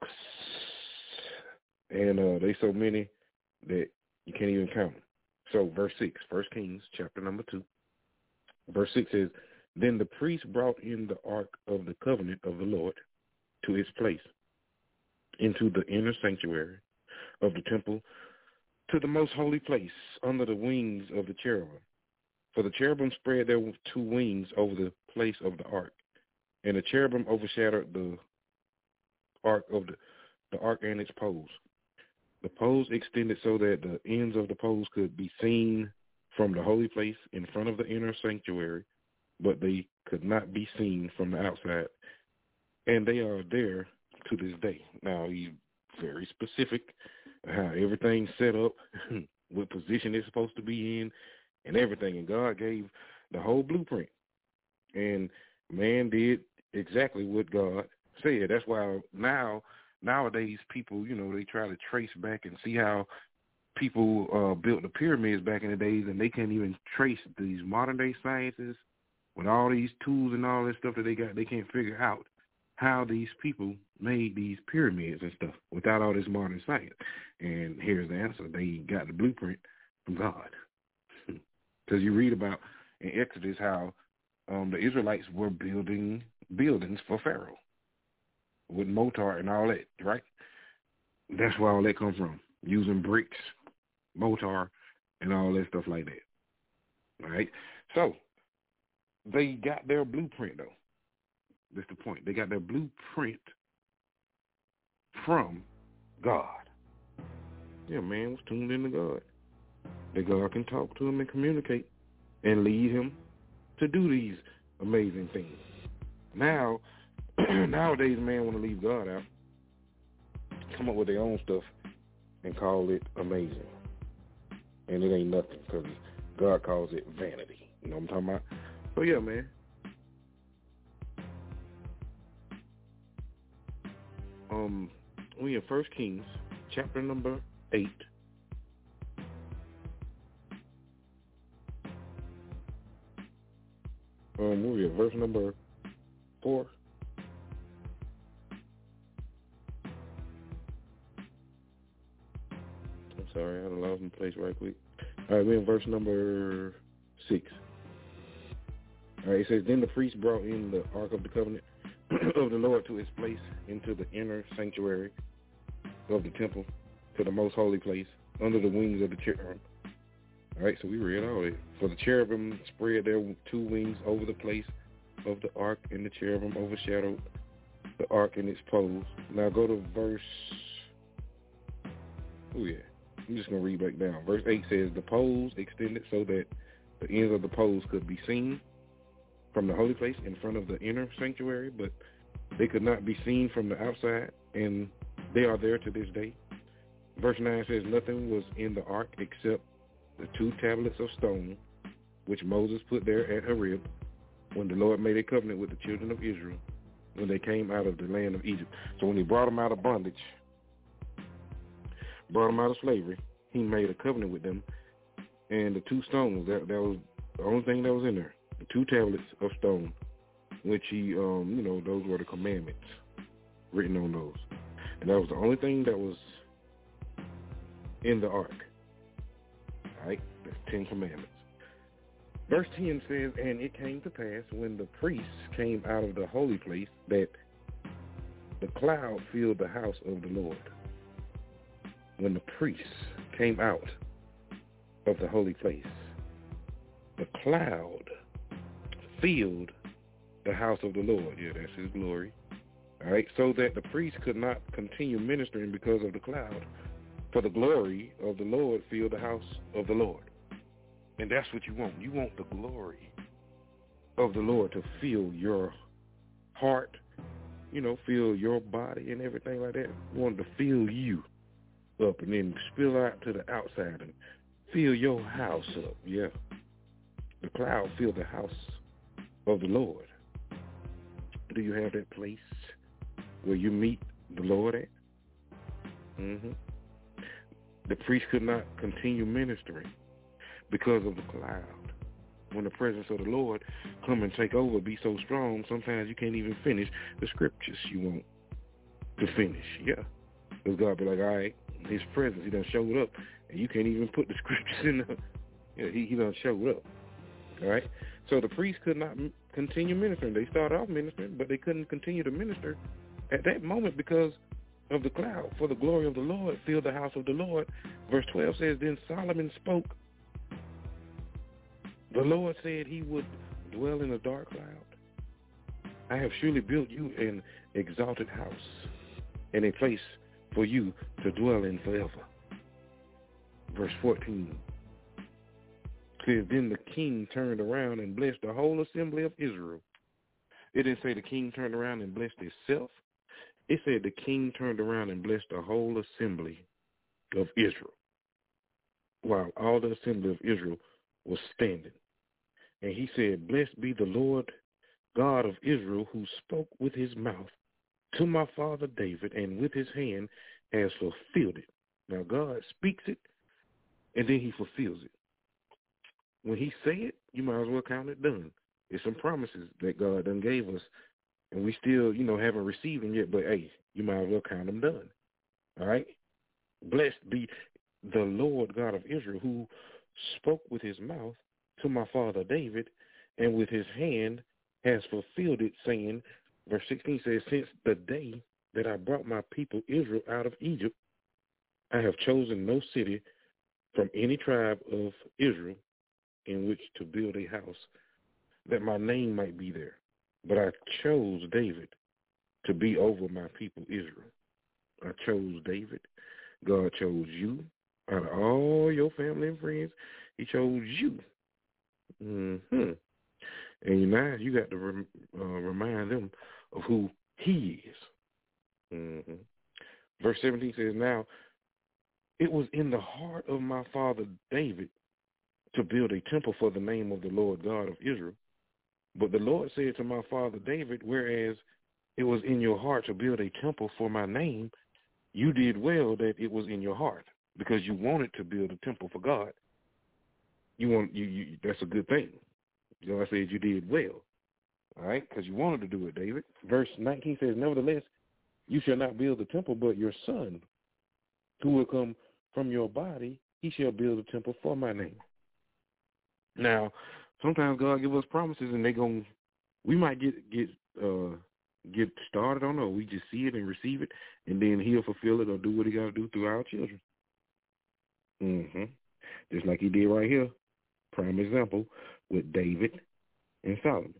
and uh, they so many that you can't even count them. So verse six, First Kings chapter number two. Verse six says, then the priest brought in the ark of the covenant of the Lord to its place, into the inner sanctuary of the temple, to the most holy place, under the wings of the cherubim. For the cherubim spread their two wings over the place of the ark, and the cherubim overshadowed the ark of the, the ark and its poles. The poles extended so that the ends of the poles could be seen from the holy place in front of the inner sanctuary, but they could not be seen from the outside. And they are there to this day. Now, he's very specific how everything's set up, what position it's supposed to be in, and everything. And God gave the whole blueprint. And man did exactly what God said. That's why now, nowadays, people, you know, they try to trace back and see how people uh, built the pyramids back in the days, and they can't even trace these modern-day sciences with all these tools and all this stuff that they got. They can't figure out how these people made these pyramids and stuff without all this modern science. And here's the answer. They got the blueprint from God. Because you read about in Exodus how um, the Israelites were building buildings for Pharaoh with mortar and all that, right? That's where all that comes from, using bricks, mortar, and all that stuff like that. All right? So they got their blueprint, though. That's the point. They got their blueprint from God. Yeah, man was tuned into God. That God can talk to him and communicate and lead him to do these amazing things. Now, nowadays, man want to leave God out, come up with their own stuff, and call it amazing. And it ain't nothing, because God calls it vanity. You know what I'm talking about? So, yeah, man. Um, we in First Kings, chapter number eight, Um, where we at? Verse number four. I'm sorry, I done lost my place right quick. All right, we're in verse number six. All right, it says, then the priest brought in the Ark of the Covenant of the Lord to its place into the inner sanctuary of the temple, to the most holy place, under the wings of the cherubim. All right, so we read all that. For the cherubim spread their two wings over the place of the ark, and the cherubim overshadowed the ark and its poles. Now go to verse, oh yeah, I'm just going to read back down. Verse eight says, the poles extended so that the ends of the poles could be seen from the holy place in front of the inner sanctuary, but they could not be seen from the outside, and they are there to this day. Verse nine says, nothing was in the ark except the two tablets of stone, which Moses put there at Horeb, when the Lord made a covenant with the children of Israel, when they came out of the land of Egypt. So when he brought them out of bondage, brought them out of slavery, he made a covenant with them, and the two stones, that, that was the only thing that was in there, the two tablets of stone, which he, um, you know, those were the commandments written on those. And that was the only thing that was in the ark. All right, that's Ten Commandments. Verse ten says, and it came to pass when the priests came out of the holy place that the cloud filled the house of the Lord. When the priests came out of the holy place, the cloud filled the house of the Lord. Yeah, that's his glory. All right, so that the priests could not continue ministering because of the cloud. For the glory of the Lord filled the house of the Lord. And that's what you want. You want the glory of the Lord to fill your heart, you know, fill your body and everything like that. You want it to fill you up and then spill out to the outside and fill your house up. Yeah. The cloud filled the house of the Lord. Do you have that place where you meet the Lord at? Mm-hmm. The priest could not continue ministering because of the cloud. When the presence of the Lord come and take over, be so strong, sometimes you can't even finish the scriptures you want to finish. Yeah. Because God be like, all right, his presence, he done showed up, and you can't even put the scriptures in the, yeah, he, he done showed up. All right? So the priest could not m- continue ministering. They started off ministering, but they couldn't continue to minister at that moment because of the cloud. For the glory of the Lord filled the house of the Lord. Verse twelve says, then Solomon spoke. The Lord said he would dwell in a dark cloud. I have surely built you an exalted house and a place for you to dwell in forever. Verse fourteen says, then the king turned around and blessed the whole assembly of Israel. It didn't say the king turned around and blessed himself. It said the king turned around and blessed the whole assembly of Israel, while all the assembly of Israel was standing. And he said, blessed be the Lord God of Israel, who spoke with his mouth to my father David, and with his hand has fulfilled it. Now God speaks it, and then he fulfills it. When he say it, you might as well count it done. It's some promises that God done gave us, and we still, you know, haven't received them yet, but hey, you might as well count them done. All right? Blessed be the Lord God of Israel, who spoke with his mouth to my father David, and with his hand has fulfilled it, saying, verse sixteen says, since the day that I brought my people Israel out of Egypt, I have chosen no city from any tribe of Israel in which to build a house, that my name might be there. But I chose David to be over my people Israel. I chose David. God chose you. Out of all your family and friends, he chose you. Mm-hmm. And now you got to rem- uh, remind them of who he is. Mm-hmm. Verse seventeen says, now it was in the heart of my father David to build a temple for the name of the Lord God of Israel. But the Lord said to my father David, whereas it was in your heart to build a temple for my name, you did well that it was in your heart, because you wanted to build a temple for God. You want you, you that's a good thing. God said you did well. All right, because you wanted to do it, David. Verse nineteen says, nevertheless, you shall not build the temple, but your son, who will come from your body, he shall build a temple for my name. Now, sometimes God give us promises, and they gon' we might get get uh, get started on it, or we just see it and receive it, and then he'll fulfill it or do what he got to do through our children. Mm-hmm. Just like he did right here, prime example with David and Solomon.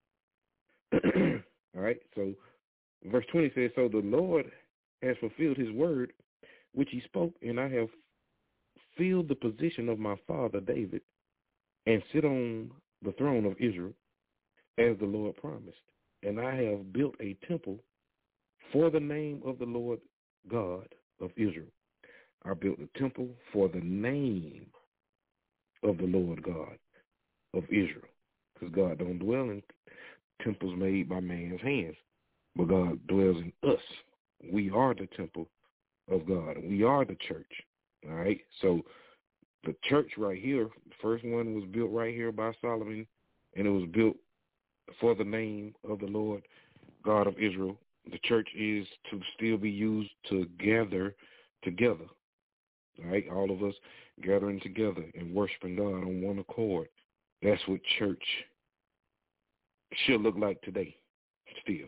All right, so verse twenty says, so the Lord has fulfilled his word, which he spoke, and I have filled the position of my father David and sit on the throne of Israel as the Lord promised. And I have built a temple for the name of the Lord God of Israel. I built a temple for the name of the Lord God of Israel. Because God don't dwell in temples made by man's hands, but God dwells in us. We are the temple of God. We are the church. All right? So the church right here, the first one was built right here by Solomon, and it was built for the name of the Lord God of Israel. The church is to still be used to gather together. All right? All of us gathering together and worshiping God on one accord. That's what church should look like today still.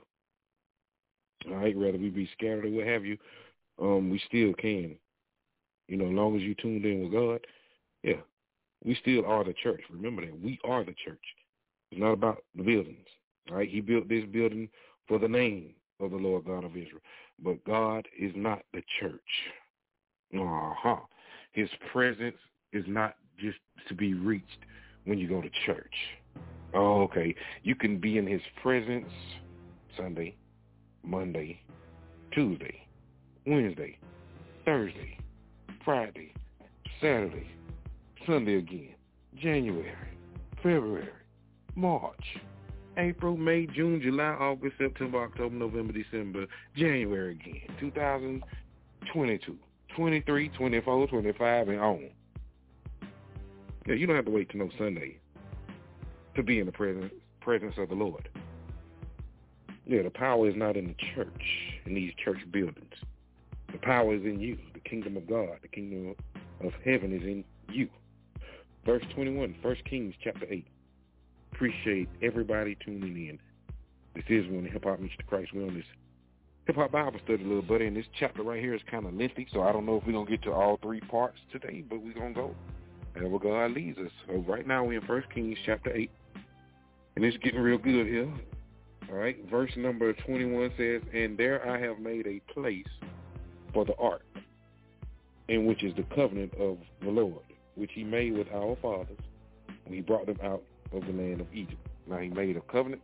All right? Whether we be scattered or what have you, um, we still can. You know, as long as you tuned in with God, yeah, we still are the church. Remember that. We are the church. It's not about the buildings. All right? He built this building for the name of the Lord God of Israel. But God is not the church. Uh-huh. His presence is not just to be reached when you go to church. Oh, okay. You can be in his presence Sunday, Monday, Tuesday, Wednesday, Thursday, Friday, Saturday, Sunday again, January, February, March, April, May, June, July, August, September, October, November, December, January again, two thousand twenty-two, twenty-three, twenty-four, twenty-five, and on. Yeah, you don't have to wait till no Sunday to be in the presence presence of the Lord. Yeah, the power is not in the church, in these church buildings. The power is in you. The kingdom of God, the kingdom of heaven is in you. Verse twenty-one, First Kings chapter eight. Appreciate everybody tuning in. This is when Hip Hop Meets the Christ. We're on this Hip Hop Bible study a little bit, and this chapter right here is kind of lengthy, so I don't know if we're going to get to all three parts today, but we're going to go wherever God leads us. So right now we're in First Kings chapter eight, and it's getting real good here. All right, verse number twenty-one says, and there I have made a place for the ark, in which is the covenant of the Lord, which he made with our fathers when he brought them out of the land of Egypt. Now he made a covenant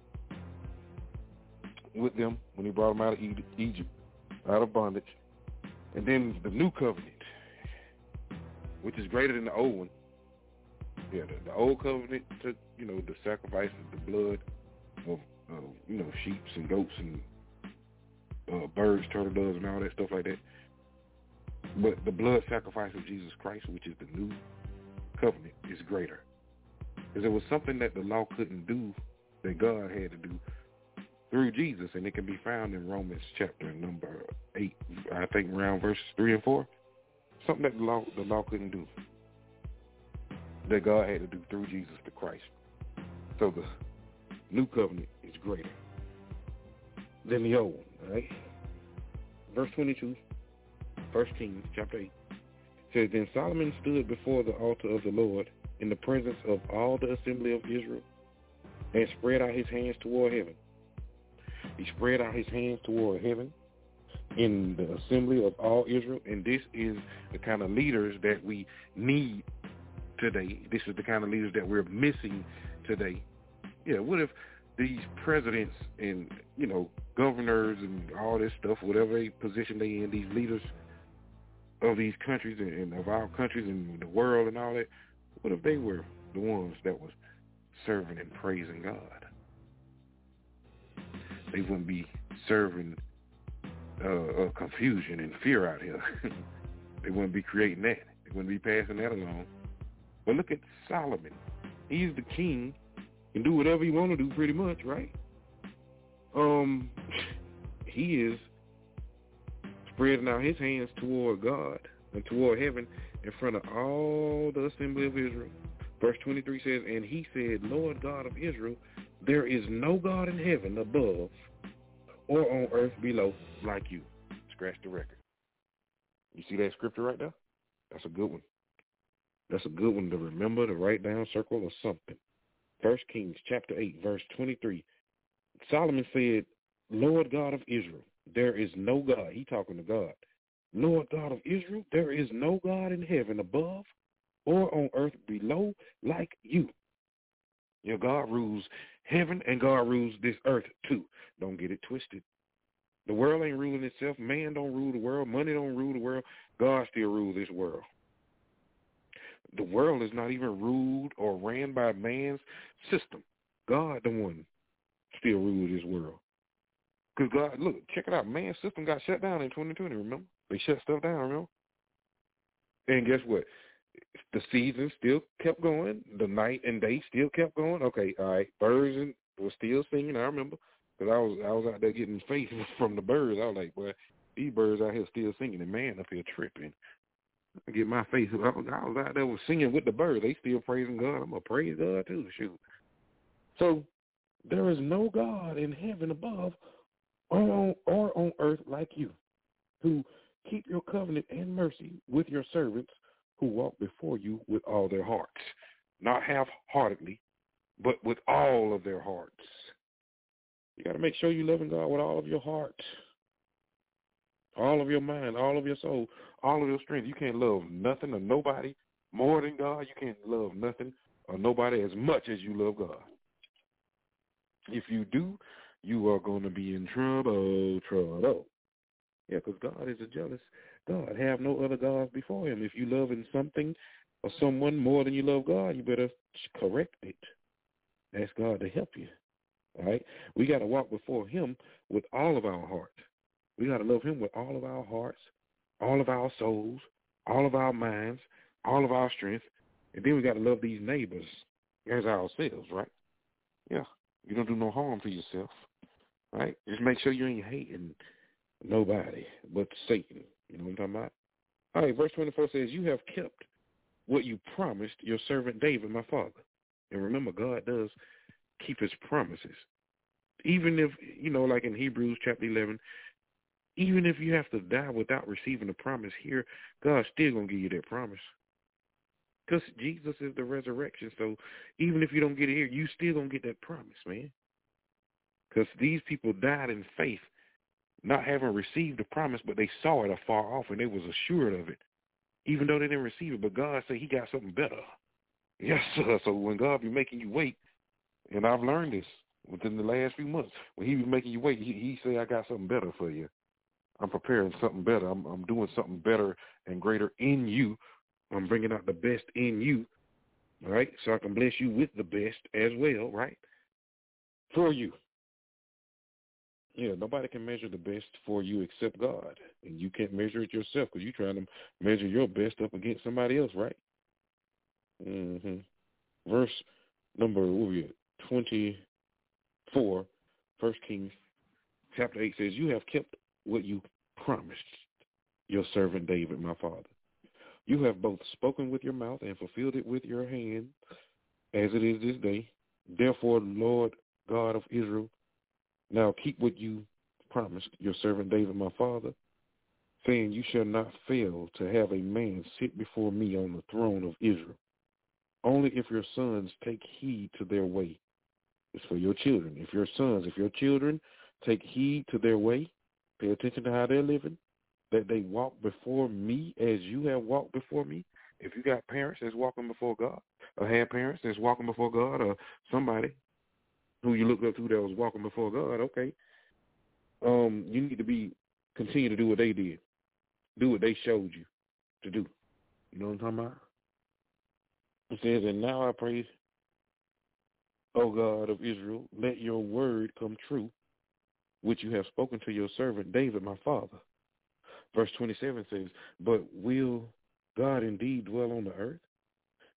with them when he brought them out of Egypt, out of bondage. And then the new covenant, which is greater than the old one. Yeah, the, the old covenant took, you know, the sacrifice of the blood of, uh, you know, sheep and goats and uh, birds, turtle doves, and all that stuff like that. But the blood sacrifice of Jesus Christ, which is the new covenant, is greater. Because it was something that the law couldn't do that God had to do through Jesus, and it can be found in Romans chapter number eight, I think around verses three and four. Something that the law, the law couldn't do, that God had to do through Jesus the Christ. So the new covenant is greater than the old one, right? Verse twenty-two, First Kings chapter eight, says, then Solomon stood before the altar of the Lord in the presence of all the assembly of Israel and spread out his hands toward heaven. He spread out his hands toward heaven in the assembly of all Israel, and this is the kind of leaders that we need today. This is the kind of leaders that we're missing today. Yeah, what if these presidents and, you know, governors and all this stuff, whatever position they in, these leaders of these countries and, and of our countries and the world and all that, what if they were the ones that was serving and praising God? They wouldn't be serving uh, uh, confusion and fear out here. They wouldn't be creating that. They wouldn't be passing that along. But look at Solomon. He's the king can do whatever he want to do pretty much, right? Um, he is spreading out his hands toward God and toward heaven in front of all the assembly of Israel. Verse twenty-three says, and he said, Lord God of Israel, there is no God in heaven above or on earth below like you. Scratch the record. You see that scripture right there? That's a good one. That's a good one to remember, to write down, circle, or something. First Kings chapter eight, verse twenty-three. Solomon said, Lord God of Israel, there is no God. He talking to God. Lord God of Israel, there is no God in heaven above or on earth below like you. Your God rules heaven and God rules this earth too. Don't get it twisted. The world ain't ruling itself. Man don't rule the world. Money don't rule the world. God still rules this world. The world is not even ruled or ran by man's system. God the one still rules this world. Because God, look, check it out. Man's system got shut down in twenty twenty, remember? They shut stuff down, remember? And guess what? The season still kept going. The night and day still kept going. Okay, all right. Birds and, were still singing, I remember. Because I was, I was out there getting faith from the birds. I was like, boy, these birds out here still singing, and man up here tripping. I get my face. I was, I was out there was singing with the birds. They still praising God. I'm going to praise God too, shoot. So there is no God in heaven above or on, or on earth like you, who keep your covenant and mercy with your servants who walk before you with all their hearts. Not half-heartedly, but with all of their hearts. You got to make sure you're loving God with all of your heart, all of your mind, all of your soul, all of your strength. You can't love nothing or nobody more than God. You can't love nothing or nobody as much as you love God. If you do, you are going to be in trouble, trouble. Yeah, because God is a jealous God. Have no other gods before him. If you love in something or someone more than you love God, you better correct it. Ask God to help you. All right? We got to walk before him with all of our heart. We got to love him with all of our hearts, all of our souls, all of our minds, all of our strength. And then we got to love these neighbors as ourselves, right? Yeah. You don't do no harm to yourself, right? Just make sure you ain't hating nobody but Satan. You know what I'm talking about? All right, verse twenty-four says, you have kept what you promised your servant David, my father. And remember, God does keep his promises. Even if, you know, like in Hebrews chapter eleven, even if you have to die without receiving the promise here, God's still going to give you that promise. Because Jesus is the resurrection. So even if you don't get it here, you still going to get that promise, man. Because these people died in faith, not having received the promise, but they saw it afar off and they was assured of it, even though they didn't receive it. But God said he got something better. Yes, sir. So when God be making you wait, and I've learned this within the last few months, when he be making you wait, he, he say, I got something better for you. I'm preparing something better. I'm, I'm doing something better and greater in you. I'm bringing out the best in you, all right, so I can bless you with the best as well, right, for you. Yeah, nobody can measure the best for you except God, and you can't measure it yourself because you're trying to measure your best up against somebody else, right? Mm-hmm. Verse number, what were we at? twenty-four, First Kings chapter eight says, you have kept what you promised your servant David, my father. You have both spoken with your mouth and fulfilled it with your hand, as it is this day. Therefore, Lord God of Israel, now keep what you promised your servant David, my father, saying, you shall not fail to have a man sit before me on the throne of Israel. Only if your sons take heed to their way. It's for your children. If your sons, if your children take heed to their way, pay attention to how they're living, that they walk before me as you have walked before me. If you got parents that's walking before God, or had parents that's walking before God, or somebody who you looked up to that was walking before God, okay, um, you need to be continue to do what they did. Do what they showed you to do. You know what I'm talking about? It says, and now I pray, O God of Israel, let your word come true, which you have spoken to your servant David, my father. Verse twenty-seven says, but will God indeed dwell on the earth?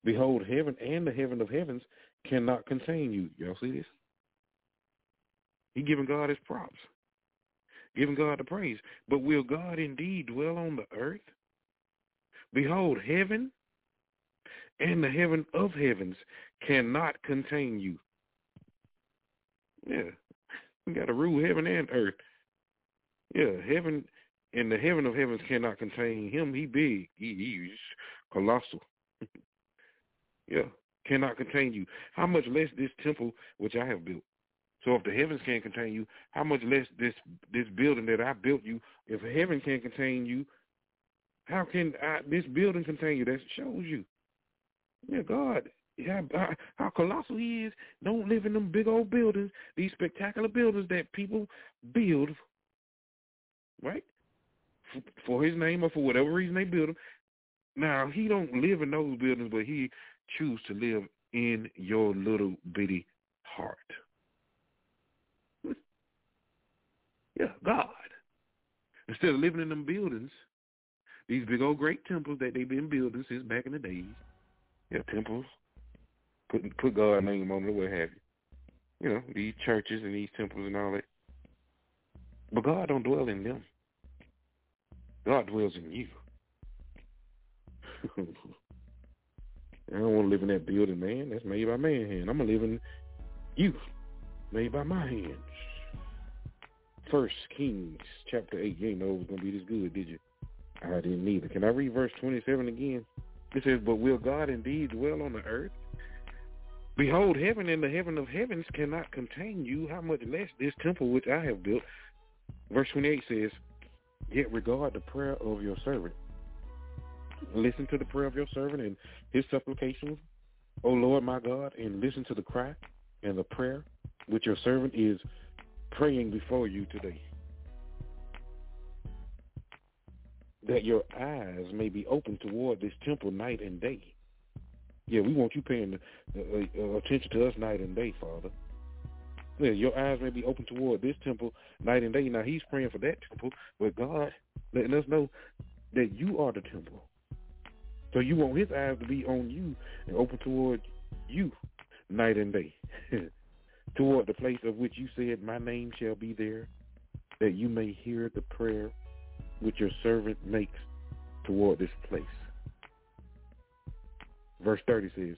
Behold, heaven and the heaven of heavens cannot contain you. Y'all see this? He giving God his props, giving God the praise. But will God indeed dwell on the earth? Behold, heaven and the heaven of heavens cannot contain you. Yeah, we got to rule heaven and earth. Yeah, heaven and the heaven of heavens cannot contain him. He big. He, he's colossal. Yeah, cannot contain you. How much less this temple which I have built? So if the heavens can't contain you, how much less this this building that I built you? If heaven can't contain you, how can I, this building contain you? That shows you. Yeah, God, yeah, how, how colossal he is. Don't live in them big old buildings, these spectacular buildings that people build, right, for, for his name or for whatever reason they build them. Now, he don't live in those buildings, but he choose to live in your little bitty heart. Yeah, God. Instead of living in them buildings, these big old great temples that they've been building since back in the days. Yeah, temples. Put, put God's name on it, what have you. You know, these churches and these temples and all that. But God don't dwell in them. God dwells in you. I don't want to live in that building, man. That's made by man's hand. I'm going to live in you, made by my hands. First Kings chapter eight. You ain't know it was going to be this good, did you? I didn't either. Can I read verse twenty-seven again? It says, but will God indeed dwell on the earth? Behold, heaven and the heaven of heavens cannot contain you. How much less this temple which I have built? Verse twenty-eight says, yet regard the prayer of your servant. Listen to the prayer of your servant and his supplications, O Lord my God, and listen to the cry and the prayer which your servant is praying before you today, that your eyes may be open toward this temple night and day. Yeah, we want you paying uh, uh, attention to us night and day, Father. Yeah, your eyes may be open toward this temple night and day. Now, he's praying for that temple, but God letting us know that you are the temple. So you want his eyes to be on you and open toward you night and day, toward the place of which you said, my name shall be there, that you may hear the prayer which your servant makes toward this place. Verse thirty says,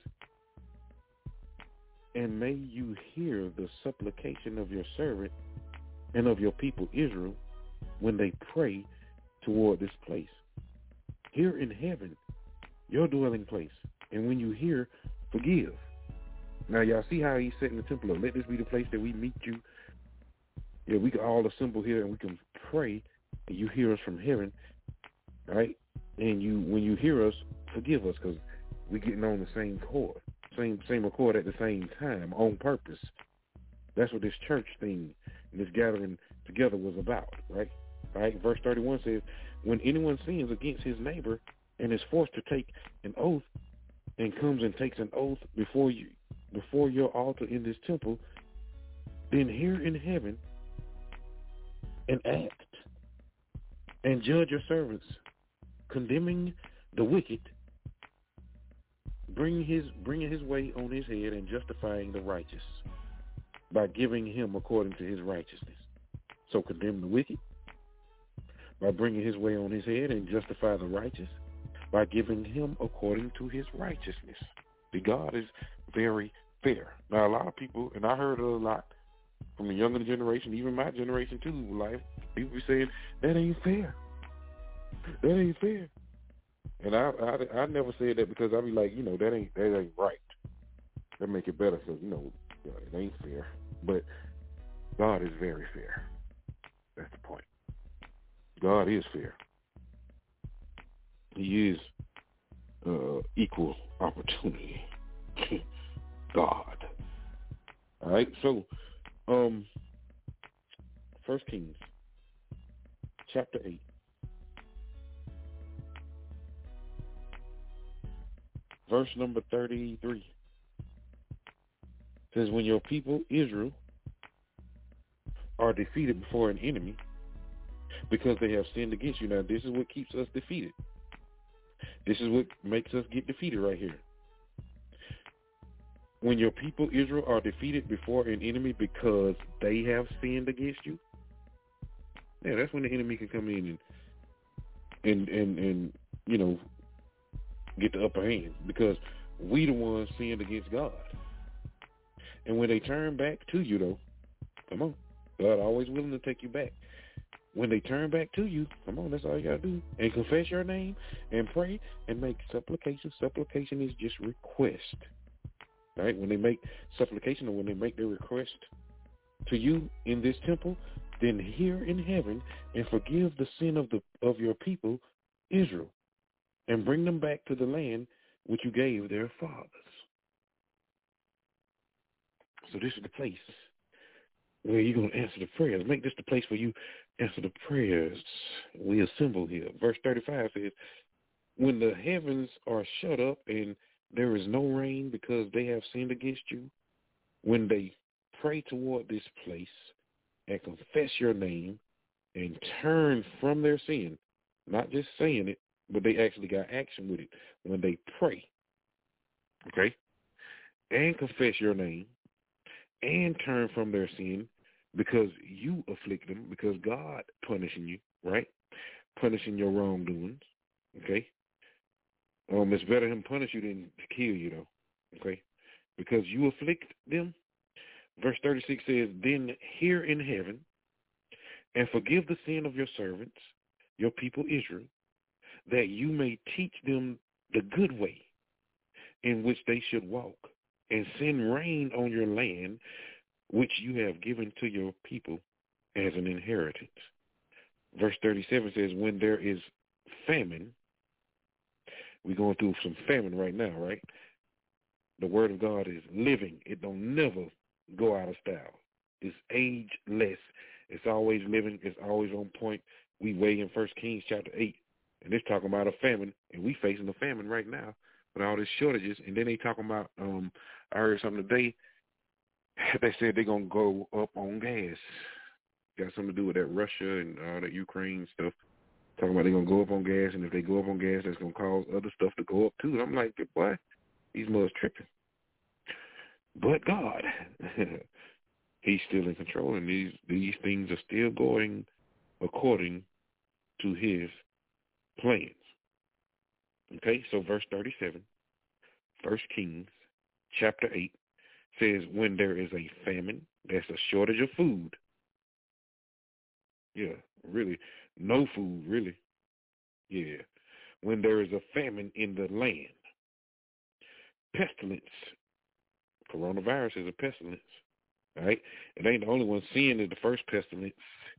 and may you hear the supplication of your servant and of your people Israel when they pray toward this place. Here in heaven, your dwelling place, and when you hear, forgive. Now, y'all see how he's setting the temple up. Let this be the place that we meet you. Yeah, we can all assemble here and we can pray, and you hear us from heaven, right? And you, when you hear us, forgive us, because we're getting on the same chord, same same accord at the same time, on purpose. That's what this church thing and this gathering together was about, right? Right? Verse thirty-one says, when anyone sins against his neighbor and is forced to take an oath and comes and takes an oath before you, before your altar in this temple, then hear in heaven and act and judge your servants, condemning the wicked, bring his bringing his way on his head and justifying the righteous by giving him according to his righteousness. So condemn the wicked by bringing his way on his head and justify the righteous by giving him according to his righteousness. The God is very fair. Now, a lot of people, and I heard it a lot from the younger generation, even my generation too, like people be saying, that ain't fair. That ain't fair. And I, I, I never said that because I be like, you know, that ain't that ain't right. That make it better because, you know, it ain't fair. But God is very fair. That's the point. God is fair. He is uh, equal opportunity. God. All right. So, um, First Kings, chapter eight. Verse number thirty-three says, when your people, Israel, are defeated before an enemy because they have sinned against you. Now, this is what keeps us defeated. This is what makes us get defeated right here. when your people Israel are defeated before an enemy because they have sinned against you, yeah, that's when the enemy can come in and and and, and you know, get the upper hand, because we the ones sinned against God. And when they turn back to you, though, come on, God always willing to take you back. When they turn back to you, come on, that's all you got to do. And confess your name and pray and make supplication. Supplication is just request. Right? When they make supplication, or when they make their request to you in this temple, then hear in heaven and forgive the sin of the of your people, Israel, and bring them back to the land which you gave their fathers. So this is the place where you're going to answer the prayers. Make this the place where you answer the prayers. We assemble here. Verse thirty-five says, when the heavens are shut up and there is no rain because they have sinned against you, when they pray toward this place and confess your name and turn from their sin, not just saying it, but they actually got action with it. When they pray, okay, and confess your name and turn from their sin, because you afflict them, because God punishing you, right? Punishing your wrongdoings, okay? Um, it's better him punish you than kill you, though, okay? Because you afflict them. Verse thirty-six says, then hear in heaven and forgive the sin of your servants, your people Israel, that you may teach them the good way in which they should walk, and send rain on your land, which you have given to your people as an inheritance. Verse thirty-seven says, when there is famine, we're going through some famine right now, right? The word of God is living. It don't never go out of style. It's ageless. It's always living. It's always on point. We weigh in First Kings chapter eight, and it's talking about a famine, and we facing a famine right now with all these shortages. And then they talking about, um, I heard something today, they said they're going to go up on gas. Got something to do with that Russia and all that Ukraine stuff. Talking about they're going to go up on gas, and if they go up on gas, that's going to cause other stuff to go up too. And I'm like, boy, these mothers tripping. But God, he's still in control, and these, these things are still going according to his plans. Okay, so verse thirty-seven, First Kings chapter eight, says when there is a famine, there's a shortage of food. Yeah, really, no food, really. Yeah, when there is a famine in the land. Pestilence. Coronavirus is a pestilence, right? It ain't the only one. Sin is the first pestilence.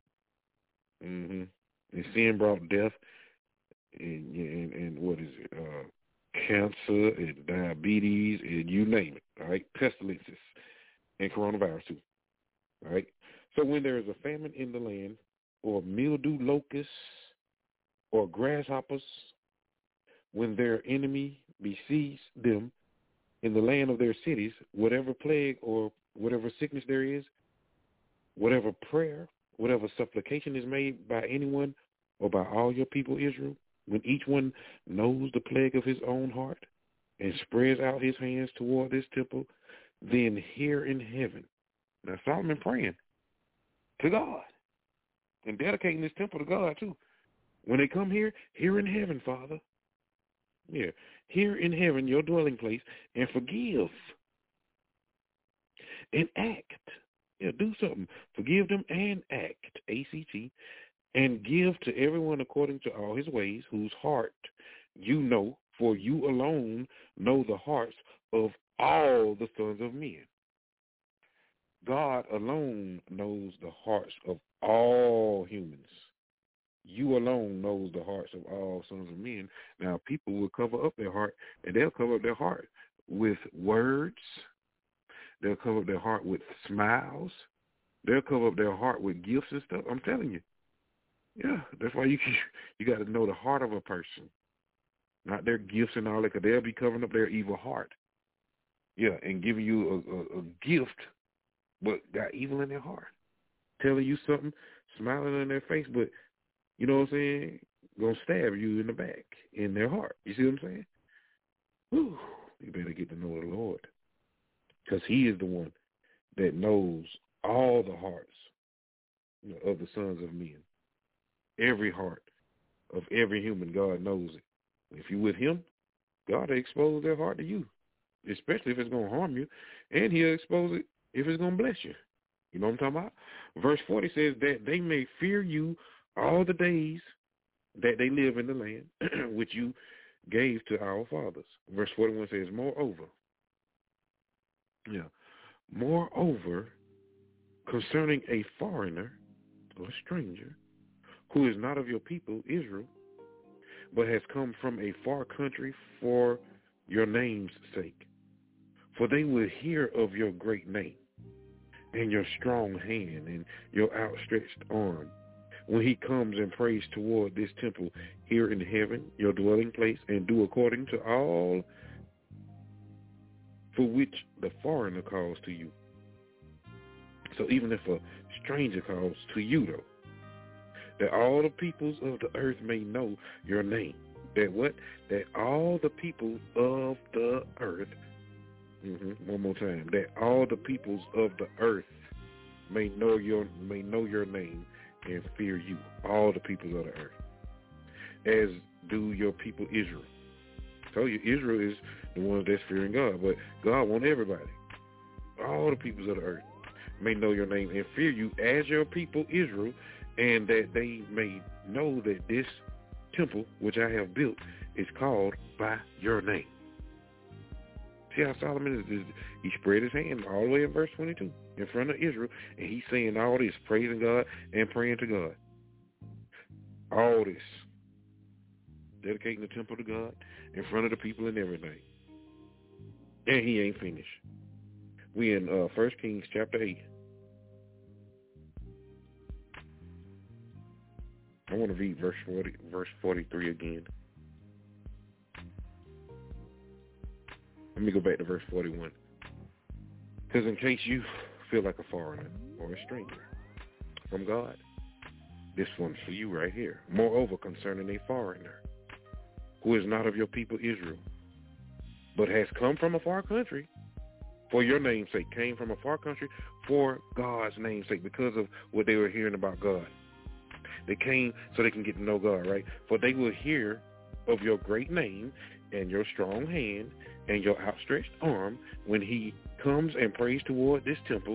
Mm-hmm. And sin brought death, and, and, and what is it, uh, cancer and diabetes and you name it, all right? Pestilences and coronavirus too, all right? So when there is a famine in the land, or mildew locusts, or grasshoppers, when their enemy besieges them in the land of their cities, whatever plague or whatever sickness there is, whatever prayer, whatever supplication is made by anyone or by all your people Israel, when each one knows the plague of his own heart and spreads out his hands toward this temple, then hear in heaven. Now Solomon praying to God and dedicating this temple to God too. When they come here, hear in heaven, Father. Yeah, here in heaven, your dwelling place, and forgive and act. Yeah, do something. Forgive them and act, A C T, and give to everyone according to all his ways, whose heart you know, for you alone know the hearts of all the sons of men. God alone knows the hearts of all humans. You alone knows the hearts of all sons of men. Now, people will cover up their heart, and they'll cover up their heart with words. They'll cover up their heart with smiles. They'll cover up their heart with gifts and stuff. I'm telling you. Yeah, that's why you you got to know the heart of a person, not their gifts and all that, because they'll be covering up their evil heart. Yeah, and giving you a, a, a gift, but got evil in their heart. Telling you something, smiling in their face, but, you know what I'm saying, going to stab you in the back, in their heart. You see what I'm saying? Whew, you better get to know the Lord. because he is the one that knows all the hearts, you know, of the sons of men. Every heart of every human, God knows it. If you're with him, God will expose their heart to you, especially if it's going to harm you, and he'll expose it if it's going to bless you. You know what I'm talking about? Verse forty says that they may fear you all the days that they live in the land which you gave to our fathers. Verse forty-one says, moreover, yeah, moreover, concerning a foreigner or a stranger who is not of your people, Israel, but has come from a far country for your name's sake. For they will hear of your great name and your strong hand and your outstretched arm when he comes and prays toward this temple here in heaven, your dwelling place, and do according to all for which the foreigner calls to you. So even if a stranger calls to you, though, that all the peoples of the earth may know your name. That what? That all the people of the earth, mm-hmm, one more time, that all the peoples of the earth may know your may know your name and fear you. All the peoples of the earth, as do your people Israel. I told you, Israel is the ones that's fearing God, but God wants everybody. All the peoples of the earth may know your name and fear you as your people Israel, and that they may know that this temple which I have built is called by your name. See how Solomon is, is he spread his hand all the way in verse twenty-two in front of Israel, and he's saying all this, praising God and praying to God. All this, dedicating the temple to God in front of the people and everything. And he ain't finished. We in uh, First Kings chapter eight. I want to read verse forty, verse forty-three again. Let me go back to verse forty-one. Because in case you feel like a foreigner or a stranger from God, this one's for you right here. Moreover, concerning a foreigner who is not of your people Israel, but has come from a far country for your name's sake, came from a far country for God's name's sake, because of what they were hearing about God. They came so they can get to know God, right? For they will hear of your great name and your strong hand and your outstretched arm when he comes and prays toward this temple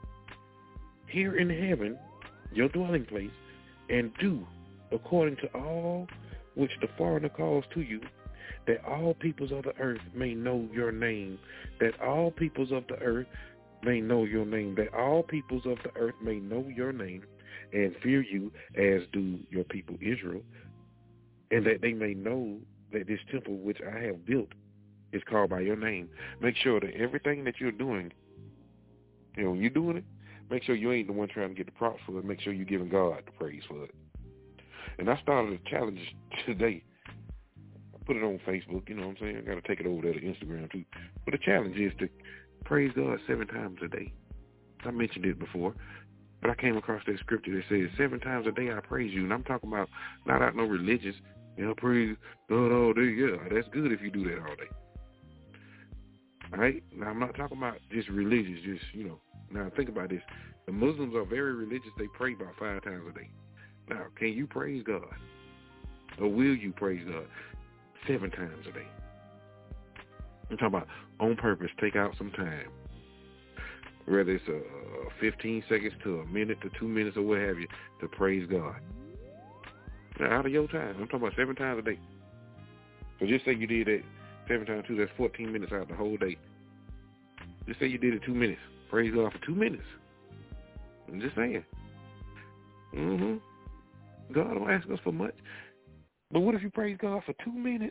here in heaven, your dwelling place, and do according to all which the foreigner calls to you, that all peoples of the earth may know your name, that all peoples of the earth may know your name, that all peoples of the earth may know your name and fear you as do your people Israel, and that they may know that this temple which I have built is called by your name. Make sure that everything that you're doing, you know, when you're doing it, make sure you ain't the one trying to get the props for it. Make sure you're giving God the praise for it. And I started a challenge today. I put it on Facebook, you know what I'm saying? I got to take it over there to Instagram too. But the challenge is to praise God seven times a day. I mentioned it before. But I came across that scripture that says, seven times a day I praise you. And I'm talking about not out no religious, you know, praise God all day. Yeah, that's good if you do that all day. All right? Now, I'm not talking about just religious, just, you know. Now, think about this. The Muslims are very religious. They pray about five times a day. Now, can you praise God? Or will you praise God seven times a day? I'm talking about on purpose, take out some time. Whether it's a fifteen seconds to a minute to two minutes or what have you, to praise God. Now, out of your time. I'm talking about seven times a day. So just say you did that seven times two, that's fourteen minutes out the whole day. Just say you did it two minutes. Praise God for two minutes. I'm just saying. Mm-hmm. God don't ask us for much. But what if you praise God for two minutes?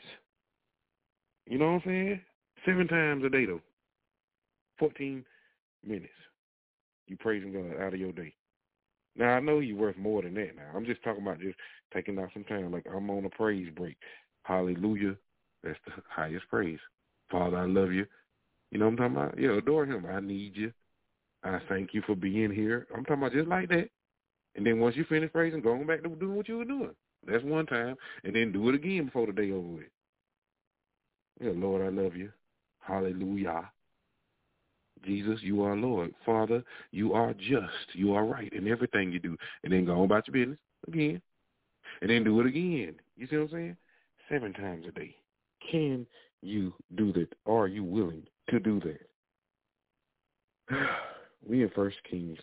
You know what I'm saying? Seven times a day, though. fourteen minutes. You praising God out of your day. Now, I know you're worth more than that now. I'm just talking about just taking out some time. Like, I'm on a praise break. Hallelujah. That's the highest praise. Father, I love you. You know what I'm talking about? Yeah, adore him. I need you. I thank you for being here. I'm talking about just like that. And then once you finish praising, go on back to doing what you were doing. That's one time. And then do it again before the day over with. Yeah, Lord, I love you. Hallelujah. Jesus, you are Lord. Father, you are just. You are right in everything you do. And then go on about your business again. And then do it again. You see what I'm saying? Seven times a day. Can you do that? Are you willing to do that? We in First Kings,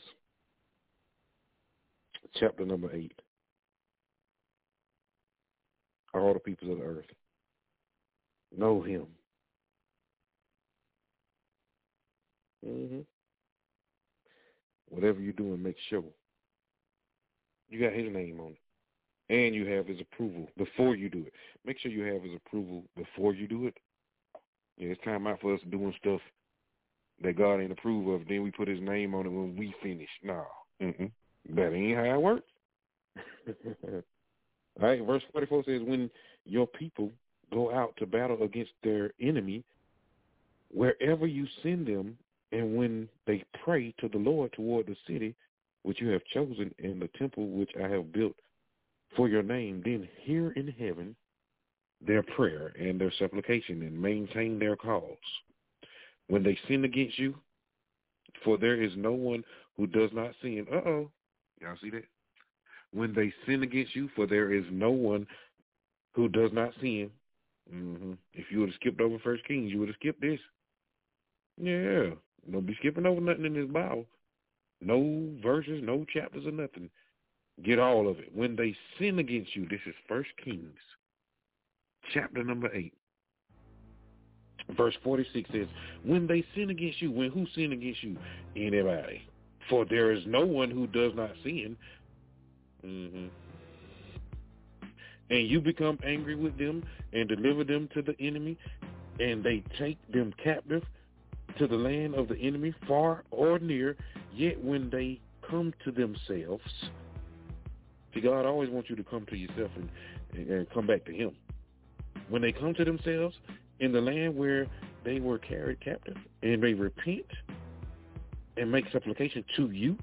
chapter number eight. All the people of the earth know him. Mm-hmm. Whatever you're doing, make sure you got his name on it, and you have his approval before you do it. Make sure you have his approval before you do it. Yeah, it's time out for us doing stuff that God ain't approve of. Then we put his name on it when we finish. No, mm-mm. That ain't how it works. All right, verse forty-four says, when your people go out to battle against their enemy, wherever you send them, and when they pray to the Lord toward the city which you have chosen and the temple which I have built for your name, then hear in heaven their prayer and their supplication and maintain their cause. When they sin against you, for there is no one who does not sin. Uh-oh. Y'all see that? When they sin against you, for there is no one who does not sin. Mm-hmm. If you would have skipped over First Kings, you would have skipped this. Yeah. Don't be skipping over nothing in this Bible. No verses, no chapters or nothing. Get all of it. When they sin against you, this is First Kings, chapter number eight. Verse forty-six says, when they sin against you, when who sin against you? Anybody. For there is no one who does not sin. Mm-hmm. And you become angry with them and deliver them to the enemy, and they take them captive to the land of the enemy, far or near, yet when they come to themselves, see, God always wants you to come to yourself and, and, and come back to him. When they come to themselves in the land where they were carried captive, and they repent and make supplication to you,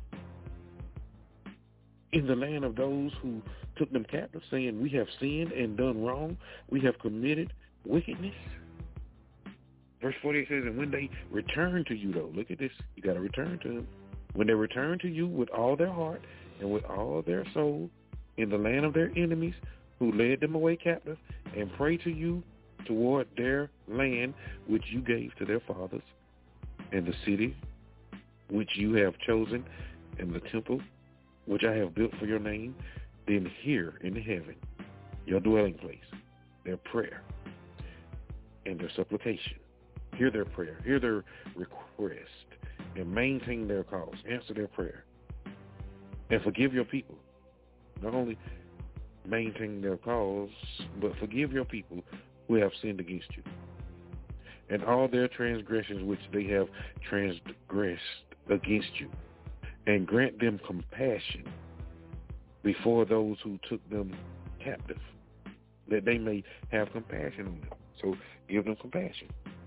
in the land of those who took them captive, saying, we have sinned and done wrong, we have committed wickedness. Verse forty-eight says, and when they return to you, though, look at this, you got to return to them. When they return to you with all their heart and with all their soul in the land of their enemies who led them away captive, and pray to you toward their land which you gave to their fathers, and the city which you have chosen, and the temple which I have built for your name, then hear in heaven your dwelling place, their prayer and their supplication. Hear their prayer, hear their request, and maintain their cause. Answer their prayer. And forgive your people. Not only maintain their cause, but forgive your people who have sinned against you, and all their transgressions which they have transgressed against you, and grant them compassion before those who took them captive, that they may have compassion on them. So give them compassion.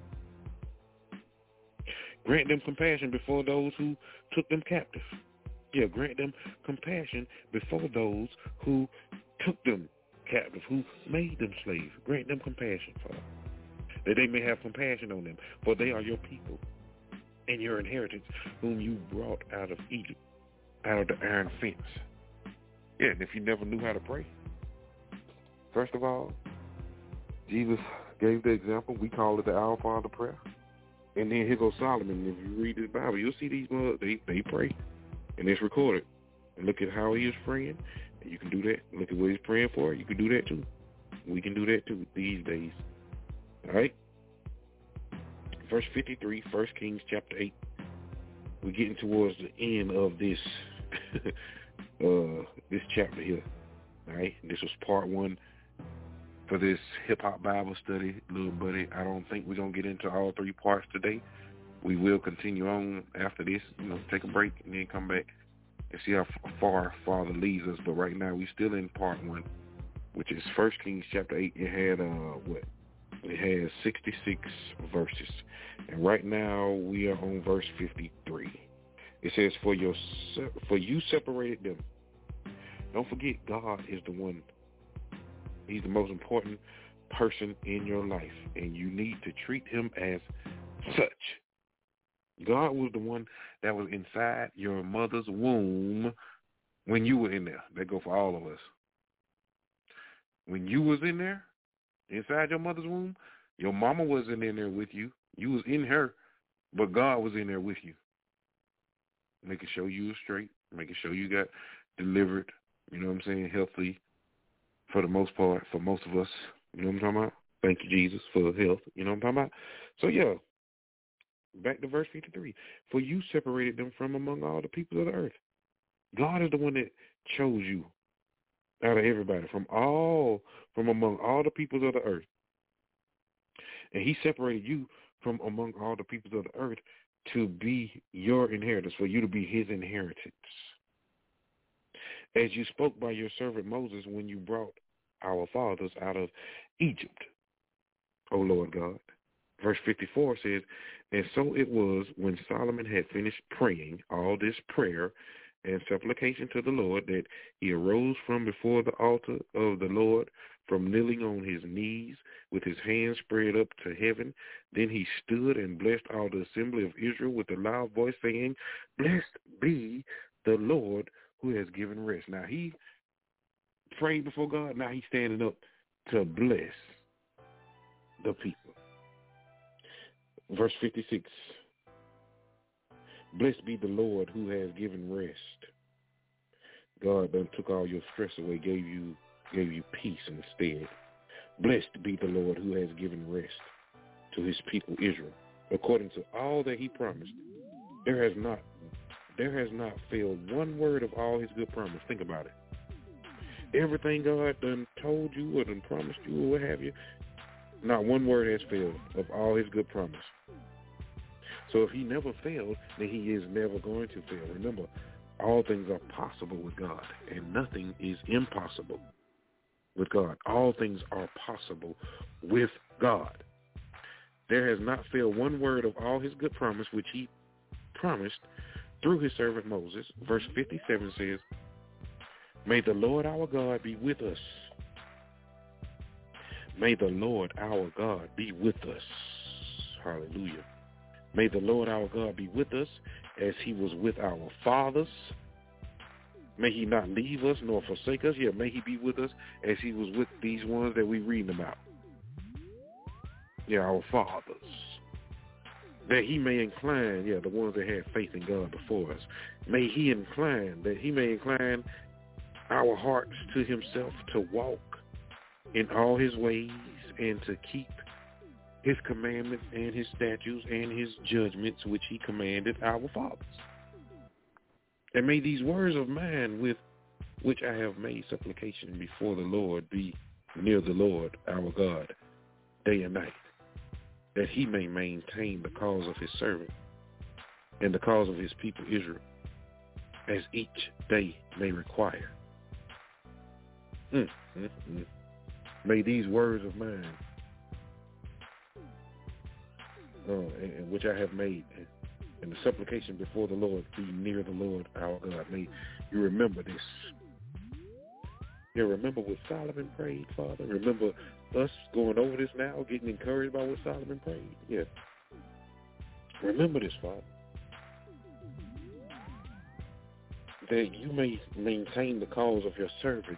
Grant them compassion before those who took them captive. Yeah, grant them compassion before those who took them captive, who made them slaves. Grant them compassion, Father, that they may have compassion on them, for they are your people and your inheritance, whom you brought out of Egypt, out of the iron fence. Yeah, and if you never knew how to pray, first of all, Jesus gave the example. We call it the Our Father prayer. And then here goes Solomon. If you read the Bible, you'll see these mothers, they, they pray. And it's recorded. And look at how he is praying. And you can do that. Look at what he's praying for. You can do that too. We can do that too these days. All right? Verse fifty-three, First Kings chapter eight. We're getting towards the end of this uh, this chapter here. All right? This was part one for this hip-hop Bible study, little buddy. I don't think we're going to get into all three parts today. We will continue on after this, you know, take a break and then come back and see how far Father leads us. But right now, we're still in part one, which is First Kings chapter eight. It had, uh, what? It has sixty-six verses. And right now, we are on verse fifty-three. It says, for, your, for you separated them. Don't forget, God is the one. He's the most important person in your life, and you need to treat him as such. God was the one that was inside your mother's womb when you were in there. That go for all of us. When you was in there, inside your mother's womb, your mama wasn't in there with you. You was in her, but God was in there with you. Making sure you were straight, making sure you got delivered, you know what I'm saying, healthy for the most part, for most of us. You know what I'm talking about? Thank you, Jesus, for health. You know what I'm talking about? So, yeah, back to verse fifty-three. For you separated them from among all the people of the earth. God is the one that chose you out of everybody, from all, from among all the peoples of the earth. And he separated you from among all the peoples of the earth to be your inheritance, for you to be his inheritance. As you spoke by your servant Moses when you brought our fathers out of Egypt, O Lord God. Verse fifty-four says, and so it was when Solomon had finished praying all this prayer and supplication to the Lord that he arose from before the altar of the Lord, from kneeling on his knees with his hands spread up to heaven. Then he stood and blessed all the assembly of Israel with a loud voice, saying, blessed be the Lord who has given rest. Now he prayed before God. Now he's standing up to bless the people. Verse fifty-six. Blessed be the Lord who has given rest. God done took all your stress away, gave you gave you peace instead. Blessed be the Lord who has given rest to his people Israel, according to all that he promised. There has not there has not failed one word of all his good promise. Think about it. Everything God done told you or done promised you or what have you, not one word has failed of all his good promise. So if he never failed, then he is never going to fail. Remember, all things are possible with God, and nothing is impossible with God. All things are possible with God. There has not failed one word of all his good promise, which he promised through his servant Moses. Verse fifty-seven says, may the Lord our God be with us. May the Lord our God be with us. Hallelujah. May the Lord our God be with us as he was with our fathers. May he not leave us nor forsake us. Yeah, may he be with us as he was with these ones that we read about. Yeah, our fathers. That he may incline, yeah, the ones that had faith in God before us. May he incline, that he may incline our hearts to himself to walk in all his ways and to keep his commandments and his statutes and his judgments, which he commanded our fathers. And may these words of mine with which I have made supplication before the Lord be near the Lord our God day and night, that he may maintain the cause of his servant and the cause of his people Israel, as each day may require. Mm, mm, mm. May these words of mine, uh, and, and which I have made, and the supplication before the Lord be near the Lord our God. May you remember this. Yeah, remember what Solomon prayed, Father. Remember us going over this now, getting encouraged by what Solomon prayed. Yeah. Remember this, Father. That you may maintain the cause of your servant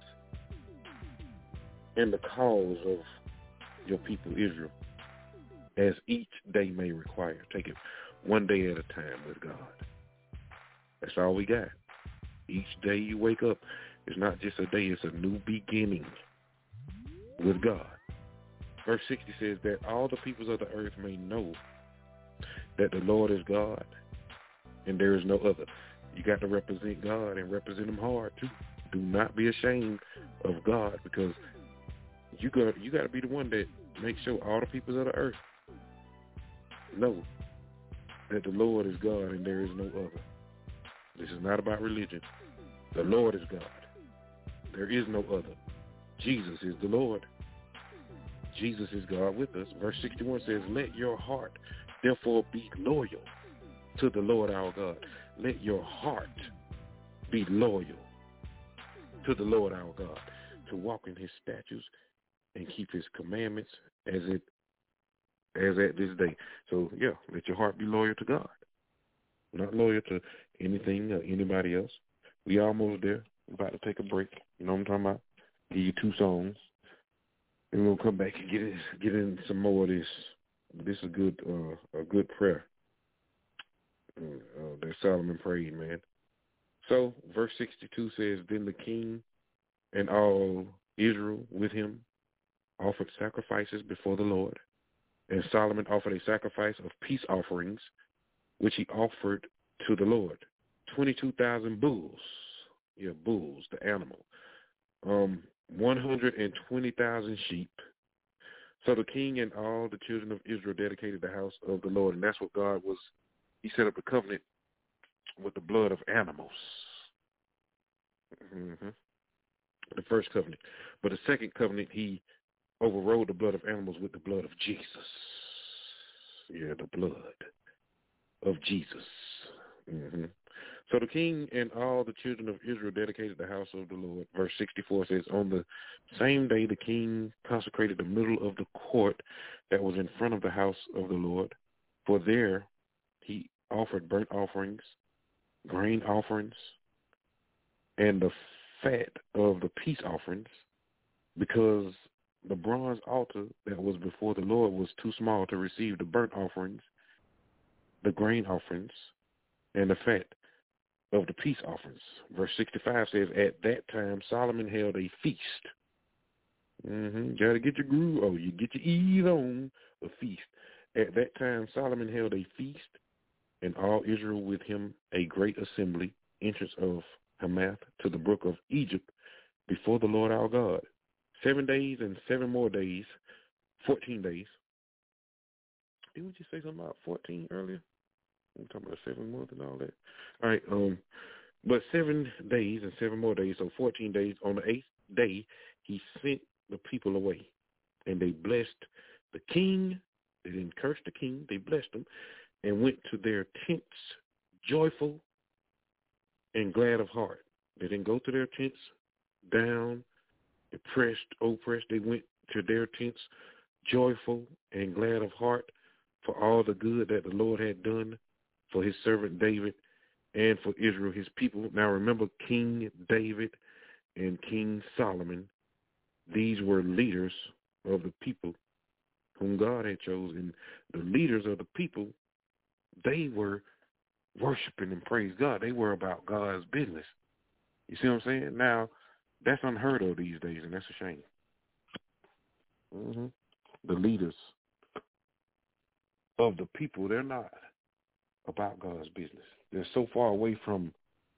and the cause of your people Israel, as each day may require. Take it one day at a time with God. That's all we got. Each day you wake up, it's not just a day, it's a new beginning with God. Verse sixty says that all the peoples of the earth may know that the Lord is God and there is no other. You got to represent God and represent him hard too. Do not be ashamed of God, because you got you got to be the one that makes sure all the peoples of the earth know that the Lord is God and there is no other. This is not about religion. The Lord is God. There is no other. Jesus is the Lord. Jesus is God with us. Verse sixty-one says, let your heart therefore be loyal to the Lord our God. Let your heart be loyal to the Lord our God, to walk in his statutes and keep his commandments as it as at this day. So, yeah, let your heart be loyal to God, not loyal to anything or anybody else. We almost there. We're about to take a break. You know what I'm talking about? Give you two songs. And we'll come back and get in, get in some more of this. This is a good, uh, a good prayer uh, uh, that Solomon prayed, man. So, verse sixty-two says, Then the king and all Israel with him offered sacrifices before the Lord. And Solomon offered a sacrifice of peace offerings, which he offered to the Lord. twenty-two thousand bulls. Yeah, bulls, the animal. Um, one hundred twenty thousand sheep. So the king and all the children of Israel dedicated the house of the Lord. And that's what God was, he set up the covenant with the blood of animals. Mm-hmm. The first covenant. But the second covenant, he overrode the blood of animals with the blood of Jesus. Yeah, the blood of Jesus. Mm-hmm. So the king and all the children of Israel dedicated the house of the Lord. Verse sixty-four says, On the same day the king consecrated the middle of the court that was in front of the house of the Lord. For there he offered burnt offerings, grain offerings, and the fat of the peace offerings, because the bronze altar that was before the Lord was too small to receive the burnt offerings, the grain offerings, and the fat of the peace offerings. Verse sixty-five says, At that time Solomon held a feast. Mm-hmm. Got to get your groove. Oh, you get your ease on a feast. At that time Solomon held a feast, and all Israel with him a great assembly, entrance of Hamath to the brook of Egypt, before the Lord our God. Seven days and seven more days, fourteen days. Didn't we just say something about fourteen earlier? I'm talking about seven months and all that. All right, um, but seven days and seven more days, so fourteen days. On the eighth day, he sent the people away, and they blessed the king. They didn't curse the king. They blessed him and went to their tents joyful and glad of heart. They didn't go to their tents down, depressed, oppressed. They went to their tents joyful and glad of heart for all the good that the Lord had done for his servant David and for Israel, his people. Now remember, King David and King Solomon, these were leaders of the people whom God had chosen. The leaders of the people, they were worshiping and praise God. They were about God's business. You see what I'm saying? Now, that's unheard of these days, and that's a shame. Mm-hmm. The leaders of the people, they're not about God's business. They're so far away from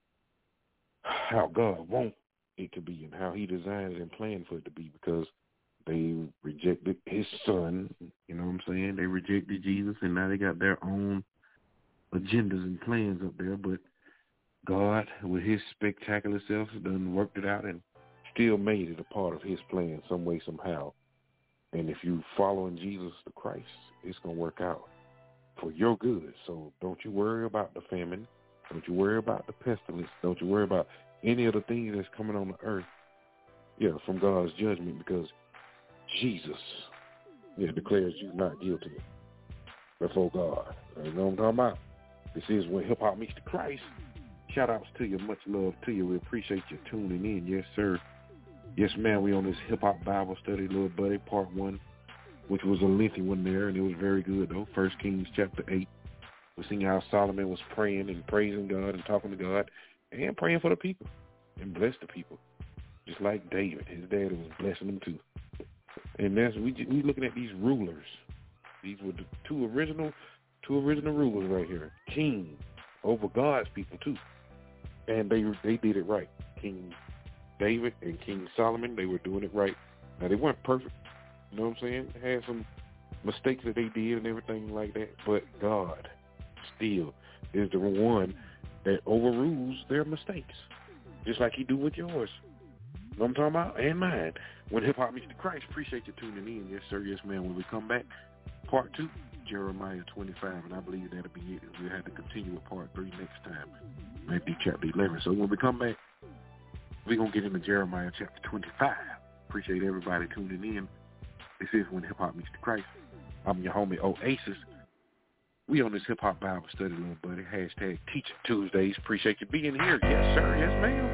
how God wants it to be and how he designed it and planned for it to be, because they rejected his son. You know what I'm saying? They rejected Jesus, and now they got their own agendas and plans up there. But God, with his spectacular self, done worked it out and still made it a part of his plan some way, somehow. And if you following Jesus the Christ, it's going to work out for your good. So don't you worry about the famine. Don't you worry about the pestilence. Don't you worry about any of the things that's coming on the earth, yeah, from God's judgment, because Jesus, yeah, declares you not guilty before God. You know what I'm talking about? This is When Hip Hop Meets the Christ. Shout outs to you. Much love to you. We appreciate you tuning in. Yes, sir. Yes, man. We on this hip hop Bible study, little buddy, part one, which was a lengthy one there, and it was very good though. First Kings chapter eight. We're seeing how Solomon was praying and praising God and talking to God and praying for the people and bless the people, just like David. His daddy was blessing them too. And that's we we looking at these rulers. These were the two original, two original rulers right here. King over God's people too, and they they did it right. King David and King Solomon, they were doing it right. Now they weren't perfect. You know what I'm saying? They had some mistakes that they did and everything like that, but God still is the one that overrules their mistakes, just like he do with yours. You know what I'm talking about? And mine. When Hip Hop Meets the Christ, appreciate you tuning in. Yes, sir. Yes, man. When we come back, part two, Jeremiah twenty-five, and I believe that'll be it. We'll have to continue with part three next time, Matthew chapter eleven. So when we come back, we're going to get into Jeremiah chapter twenty-five. Appreciate everybody tuning in. This is When Hip Hop Meets the Christ. I'm your homie Oasis. We on this hip hop Bible study, little buddy. Hashtag Teaching Tuesdays. Appreciate you being here. Yes, sir. Yes, ma'am.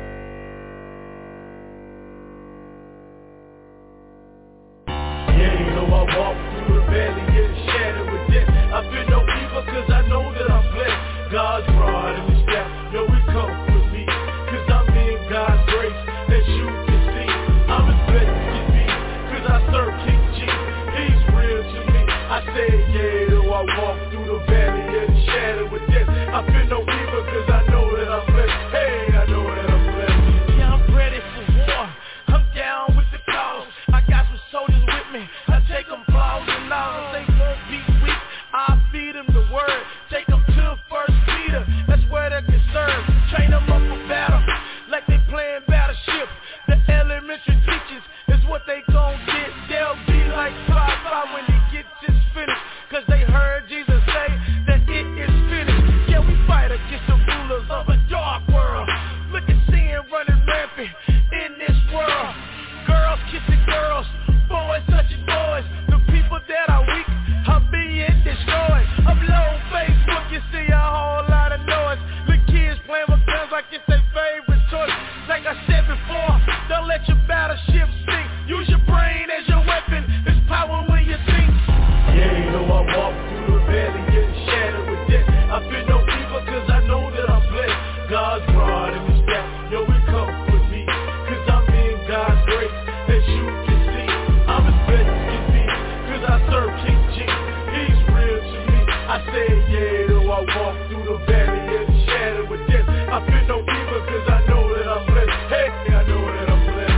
Yeah, you know I walk through the valley of the shadow of death. I feel no evil cause I know that I'm blessed. God's rod and his staff, yo, we come with me. Cause I'm in God's grace, as you can see. I'm as blessed as can be, cause I serve King G. He's real to me. I say, yeah, though I walk through the valley of the shadow of death. I feel no evil cause I know that I'm blessed. Hey, I know that I'm blessed. Yeah, I'm ready for war. I'm down with the cause. I got some soldiers with me. I take them claws and all. They won't be weak. I feed them the word. Take them to First Peter. That's where they're concerned. Train them up for battle like they playing battleship. The elementary teachers is what they gon' get. They'll be like Popeye when they get this finished. Cause they heard Jesus say that it is finished. Yeah, we fight against the rulers of a dark world. Look at sin running rampant in this world. Girls kissing girls, boys touching boys. The people that are weak are being destroyed. I'm low Facebook, you see a whole lot of noise. The kids playing with guns like it's their favorite toy. Like I said before, don't let your battleship sink. Use your brain as your weapon. There's power when you think. Yeah, you know I walk through the valley in the shadow of death. I feel no evil cause I know that I'm blessed. God's rod and his staff, yo, we come with me. Cause I'm in God's grace, as you can see. I'm as blessed as can be, cause I serve King G. He's real to me. I say, yeah, though I walk through the valley in the shadow of death. I feel no evil cause I know that I'm blessed. Hey, I know that I'm blessed.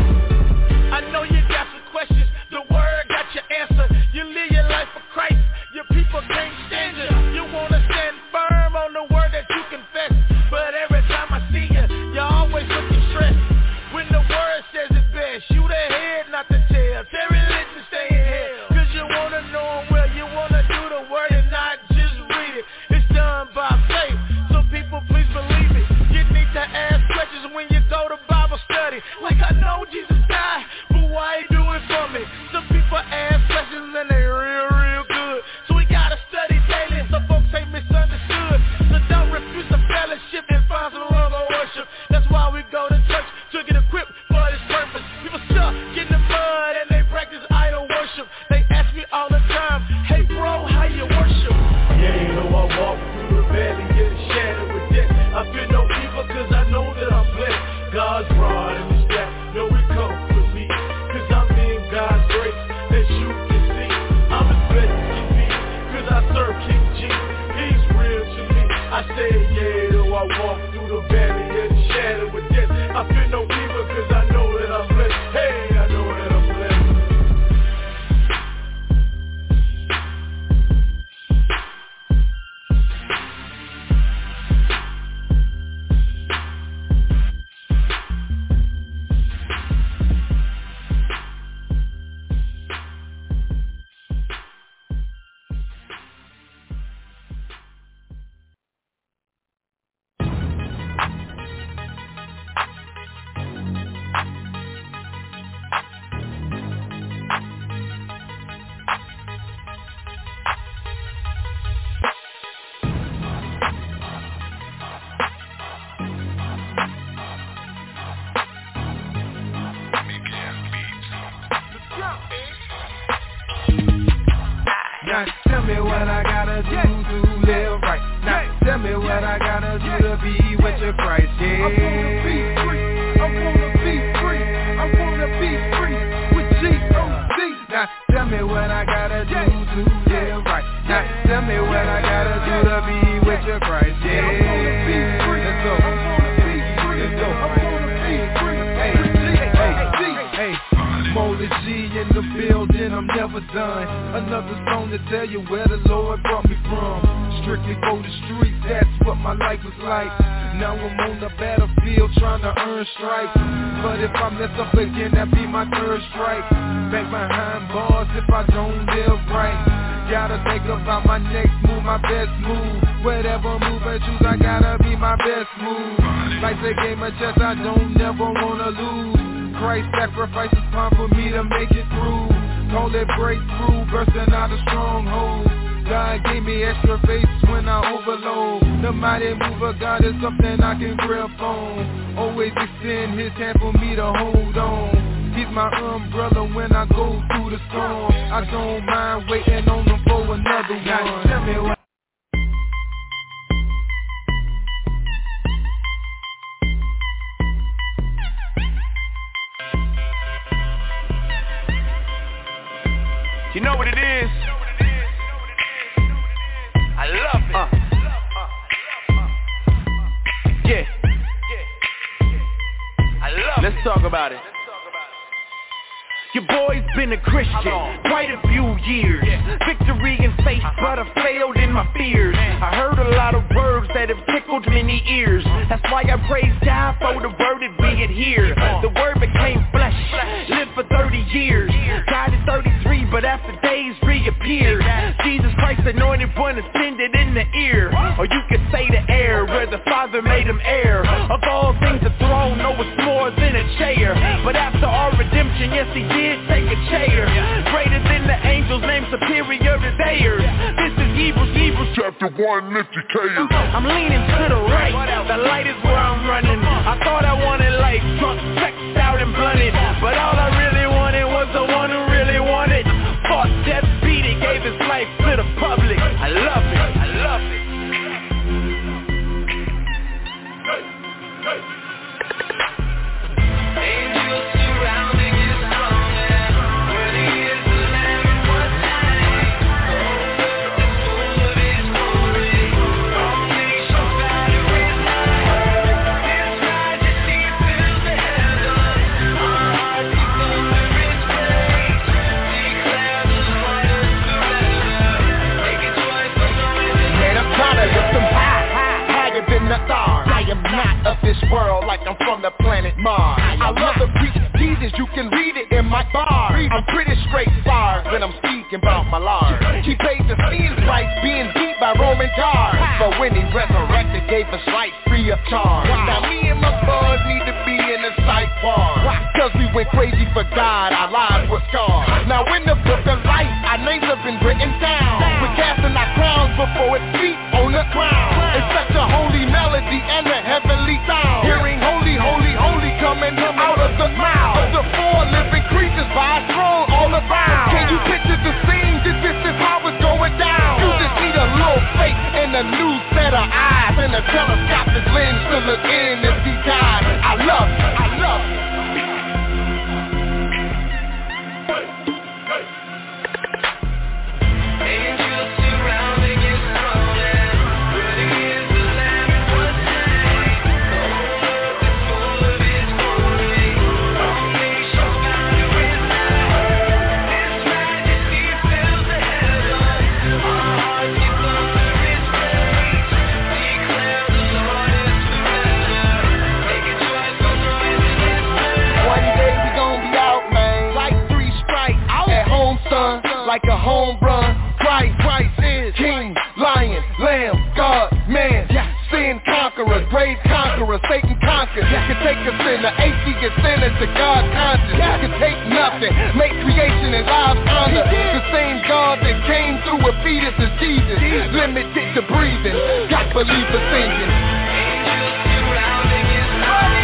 I know you got some questions, the word got your answer. You live your life for Christ, your people can't stand you. You wanna stand firm on the word that you confess. But every time I see you, you're always looking stressed. When the word says it best, shoot ahead, not the tail. Tell religion stay in hell. Cause you wanna know him well, you wanna do the word and not just read it. It's done by faith, so people please believe it. You need to ask questions when you go to Bible study. Like I know Jesus died, but why he do it for me? Some people ask questions and they real, real good. So we gotta study daily, so folks ain't misunderstood. So don't refuse the fellowship and find some love or worship. That's why we go to church, to get equipped for this purpose. People stuck in the mud and they practice idol worship. They ask me all the time, hey bro, how you worship? Yeah, you know I walk through the valley in the shadow of death. I feel no evil cause I know that I'm blessed. God's rod and his staff, yo, we come with me. Cause I'm in God's grace, as you can see. I'm as blessed as can be, cause I serve King G. He's real to me. I say, yeah, though I walk through the valley in the shadow of death. I feel no evil cause I know that I'm blessed. Hey, I know that I'm blessed. Now tell me what I gotta do to live right. Now tell me what I gotta do to be with your Christ. Yeah. I wanna be free. I wanna be free. I wanna be free with G O D. Now tell me what I gotta do to live right. Now tell me what I gotta do to be with your Christ. Yeah. I wanna be free. Let's go. I wanna be free. Let's go. I wanna be free. Hey, hey, hey, hey. Motor G in the building, I'm never done. Another song to tell you where the Lord brought me from. Strictly for the streets, that's what my life was like. Now I'm on the battlefield trying to earn stripes. But if I mess up again, that be my third strike. Back behind bars if I don't live right. Gotta think about my next move, my best move. Whatever move I choose, I gotta be my best move. Life's a game of chess, I don't never wanna lose. Christ sacrifices time for me to make it through. Call it breakthrough, bursting out of strongholds. God gave me extra faith when I overload. The mighty move of God is something I can grip on. Always extend his hand for me to hold on. He's my umbrella when I go through the storm. I don't mind waiting on him for another one. Tell me what. You know what it is? I love it. Uh. Yeah. I love Let's it. talk about it. Your boy's been a Christian quite a few years. Victory in faith, but I failed in my fears. I heard a lot of words that have tickled many ears. That's why I praise God for the word it be it here. The word became flesh, lived for thirty years. Died at thirty-three, but after days reappeared. Jesus Christ anointed one ascended in the ear. Or you could say the air, where the Father made him heir. Of all things the throne, no it's more than a chair. But after our redemption, yes he did take a chair. Greater than the angels, named superior to theirs. This is Hebrews, Hebrews chapter one, indicators. I'm leaning to the right, the light is where I'm running. I thought I wanted life, drunk, sexed out and blunted. But all I really wanted was the one who really wanted. Fought death, beat it, gave his life to the public. I love it, I love it. Hey, hey. Angels surrounding his throne, and worthy is the Lamb and was slain. The whole earth is full of his glory. All nations bow to his name. His majesty fills the heavens. Our hearts beat under his praise. Declare the Lord is forever. Make it joyful noise. Man, I'm trying to lift them high, high, higher than the stars. I am not of this world like I'm from the planet Mars. I love to preach Jesus, you can read it in my bar. I'm pretty straight bars when I'm speaking about my Lord. He paid the sin price being beat by Roman guards. But when he resurrected, gave us life free of charge. Now me and my boys need to be in a psych ward. Cause we went crazy for God, our lives were scarred. Now in the book of life, our names have been written down. We're casting our crowns before its feet on the ground. It's such a holy melody and a heavenly sound. Hearing holy, holy, holy coming out of the mouth of the four living creatures by a throne all around. Can you picture the scene? This, this is how it's going down. You just need a little faith and a new set of eyes and a telescopic lens to look in and see God. I love it, I love it. Angels surrounding his throne, and worthy is the Lamb and was slain. The whole earth is full of his glory. All nations bow to his name. His majesty fills the heavens. Our hearts beat under his praise. Declare the Lord is forever. Make it joyful noise in his praise. One day we gon' be out, man. Like three strikes at home, son. Like a home run. Christ, Christ is King, Lion, Lamb, God, man, sin conqueror, grave conqueror, Satan conquered. Can take a sinner, atheist sinner to God conscious. Can take nothing, make creation and lives honor. The same God that came through a fetus is Jesus. Limited to breathing, got believers singing. Angels surrounding his body.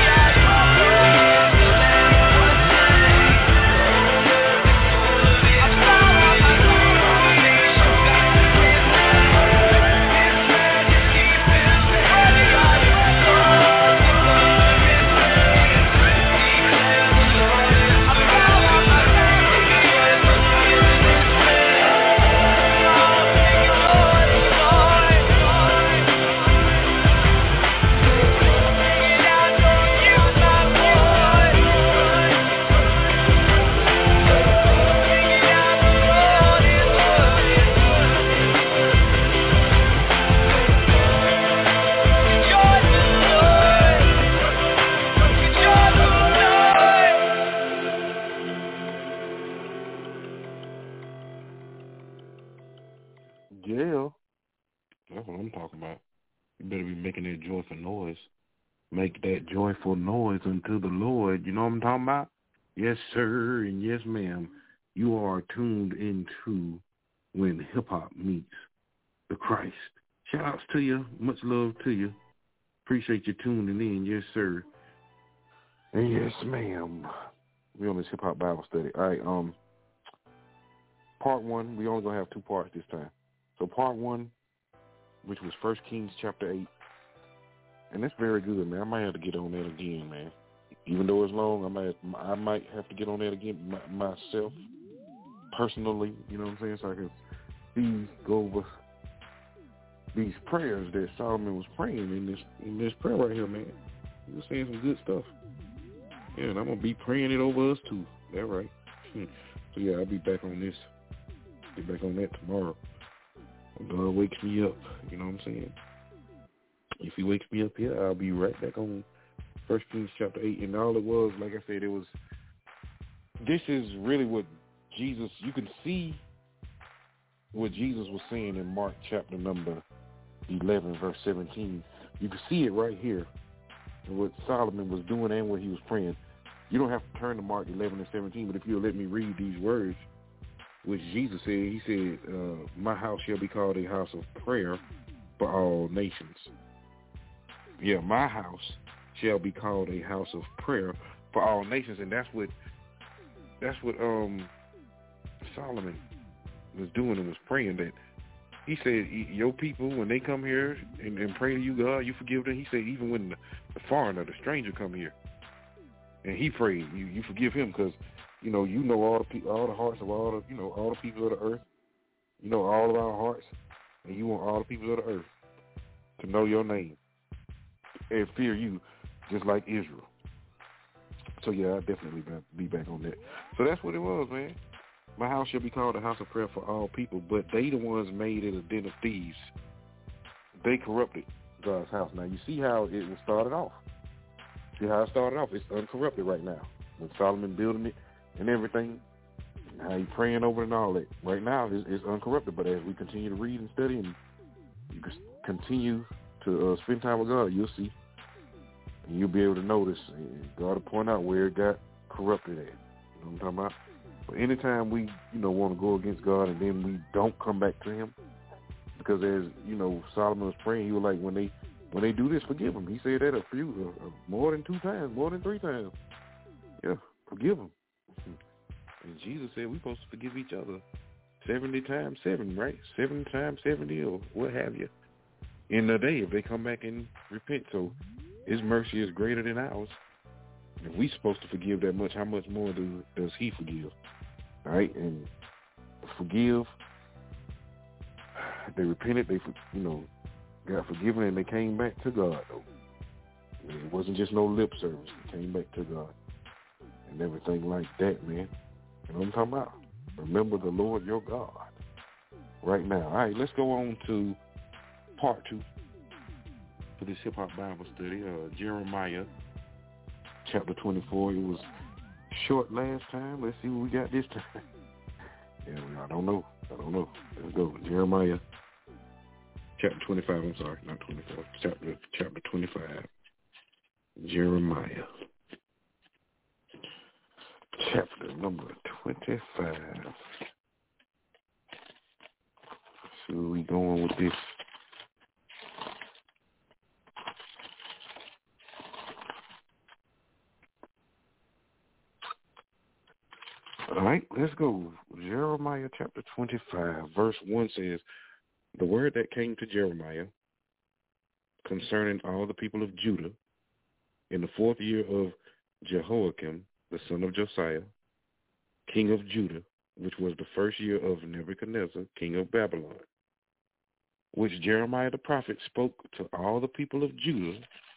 Yeah, that's what I'm talking about. You better be making that joyful noise. Make that joyful noise unto the Lord. You know what I'm talking about? Yes, sir, and yes, ma'am. You are tuned into When Hip Hop Meets the Christ. Shout outs to you. Much love to you. Appreciate you tuning in. Yes, sir. And yes, ma'am. We on this hip hop Bible study. All right. Um, part one. We only gonna have two parts this time. So part one, which was First Kings chapter eight, and that's very good, man. I might have to get on that again, man. Even though it's long, I might I might have to get on that again my, myself, personally. You know what I'm saying? So I can see go over these prayers that Solomon was praying in this in this prayer right here, man. He was saying some good stuff. Yeah, and I'm gonna be praying it over us too. That right. So yeah, I'll be back on this. Get back on that tomorrow. When God wakes me up, you know what I'm saying? If he wakes me up here, I'll be right back on First Kings chapter eight. And all it was, like I said, it was, this is really what Jesus, you can see what Jesus was saying in Mark chapter number eleven, verse seventeen. You can see it right here, what Solomon was doing and what he was praying. You don't have to turn to Mark eleven and seventeen, but if you'll let me read these words, which Jesus said, he said, uh, my house shall be called a house of prayer for all nations. Yeah, my house shall be called a house of prayer for all nations. And that's what that's what um Solomon was doing and was praying, that he said, your people, when they come here and, and pray to you, God, you forgive them. He said, even when the, the foreigner, the stranger come here, and he prayed, you, you forgive him, because, you know, you know all the pe- all the hearts of all the, you know, all the people of the earth. You know all of our hearts, and you want all the people of the earth to know your name and fear you just like Israel. So, yeah, I'll definitely be back on that. So that's what it was, man. My house shall be called a house of prayer for all people, but they the ones made it a den of thieves. They corrupted God's house. Now, you see how it was started off. See how it started off? It's uncorrupted right now. With Solomon building it and everything, and how he praying over it and all that. Right now, it's, it's uncorrupted, but as we continue to read and study and you continue to uh, spend time with God, you'll see. And you'll be able to notice. And God will point out where it got corrupted at. You know what I'm talking about? But anytime we, you know, want to go against God and then we don't come back to him, because as, you know, Solomon was praying, he was like, when they when they do this, forgive them. He said that a few, uh, more than two times, more than three times. Yeah, forgive them. And Jesus said we're supposed to forgive each other seventy times seven, right? seventy times seventy or what have you. In the day, if they come back and repent. So his mercy is greater than ours. If we're supposed to forgive that much, how much more do, does he forgive? All right? And forgive. They repented. They, you know, got forgiven, and they came back to God, though. I mean, it wasn't just no lip service. They came back to God and everything like that, man. You know what I'm talking about? Remember the Lord your God right now. All right, let's go on to part two for this hip-hop Bible study. Uh, Jeremiah chapter twenty-four. It was short last time. Let's see what we got this time. Yeah, I don't know. I don't know. Let's go. Jeremiah chapter twenty-five. I'm sorry, not twenty-four. Chapter chapter twenty-five. Jeremiah chapter number twenty-five. Let's see where we going with this. All right, let's go. Jeremiah chapter twenty-five, verse one says, the word that came to Jeremiah concerning all the people of Judah in the fourth year of Jehoiakim, the son of Josiah, king of Judah, which was the first year of Nebuchadnezzar, king of Babylon, which Jeremiah the prophet spoke to all the people of Judah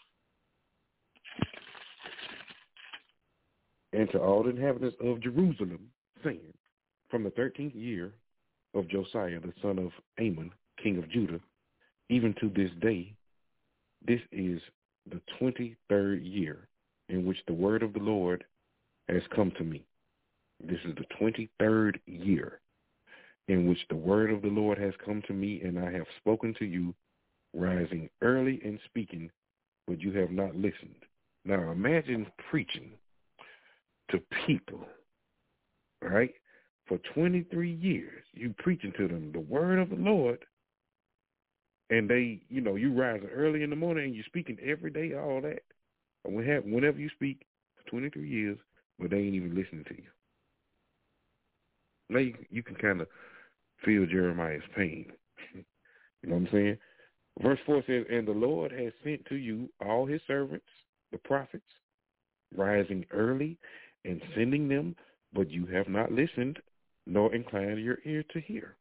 and to all the inhabitants of Jerusalem, saying, from the thirteenth year of Josiah, the son of Amon, king of Judah, even to this day, this is the twenty-third year in which the word of the Lord has come to me. This is the twenty-third year in which the word of the Lord has come to me, and I have spoken to you, rising early and speaking, but you have not listened. Now imagine preaching to people, right? for twenty-three years. You preaching to them the word of the Lord, and they, you know, you rising early in the morning and you speaking every day, all that. And we have, whenever you speak for twenty-three years, but they ain't even listening to you. Now you, you can kind of feel Jeremiah's pain. You know what I'm saying? Verse four says, and the Lord has sent to you all his servants, the prophets, rising early and sending them, but you have not listened, nor inclined your ear to hear.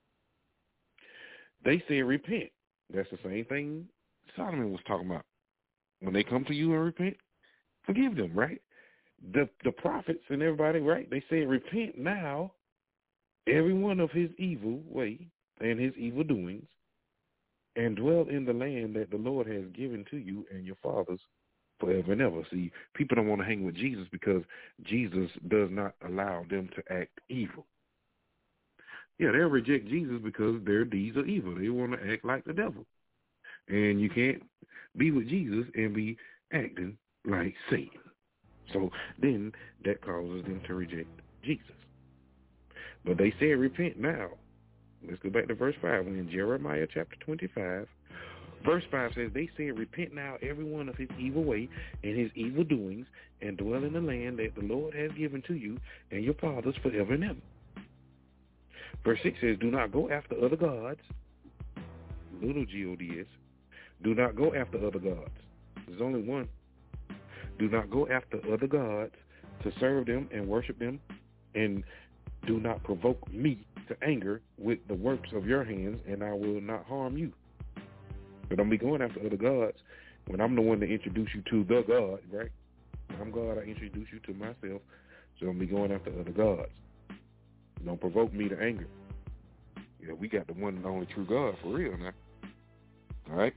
They say repent. That's the same thing Solomon was talking about. When they come to you and repent, forgive them, right? The the prophets and everybody, right? They say repent now, every one of his evil way and his evil doings, and dwell in the land that the Lord has given to you and your fathers forever and ever. See, people don't want to hang with Jesus because Jesus does not allow them to act evil. Yeah, they'll reject Jesus because their deeds are evil. They want to act like the devil. And you can't be with Jesus and be acting like Satan. So then that causes them to reject Jesus. But they said repent now. Let's go back to verse five. When in Jeremiah chapter twenty-five, verse five says, they said, repent now every one of his evil way and his evil doings, and dwell in the land that the Lord has given to you and your fathers forever and ever. Verse six says, do not go after other gods, little G O D S. Do not go after other gods. There's only one. Do not go after other gods to serve them and worship them, and do not provoke me to anger with the works of your hands, and I will not harm you. But don't be going after other gods when I'm the one to introduce you to the God, right? When I'm God, I introduce you to myself, so don't be going after other gods. Don't provoke me to anger. Yeah, we got the one and only true God for real now. All right?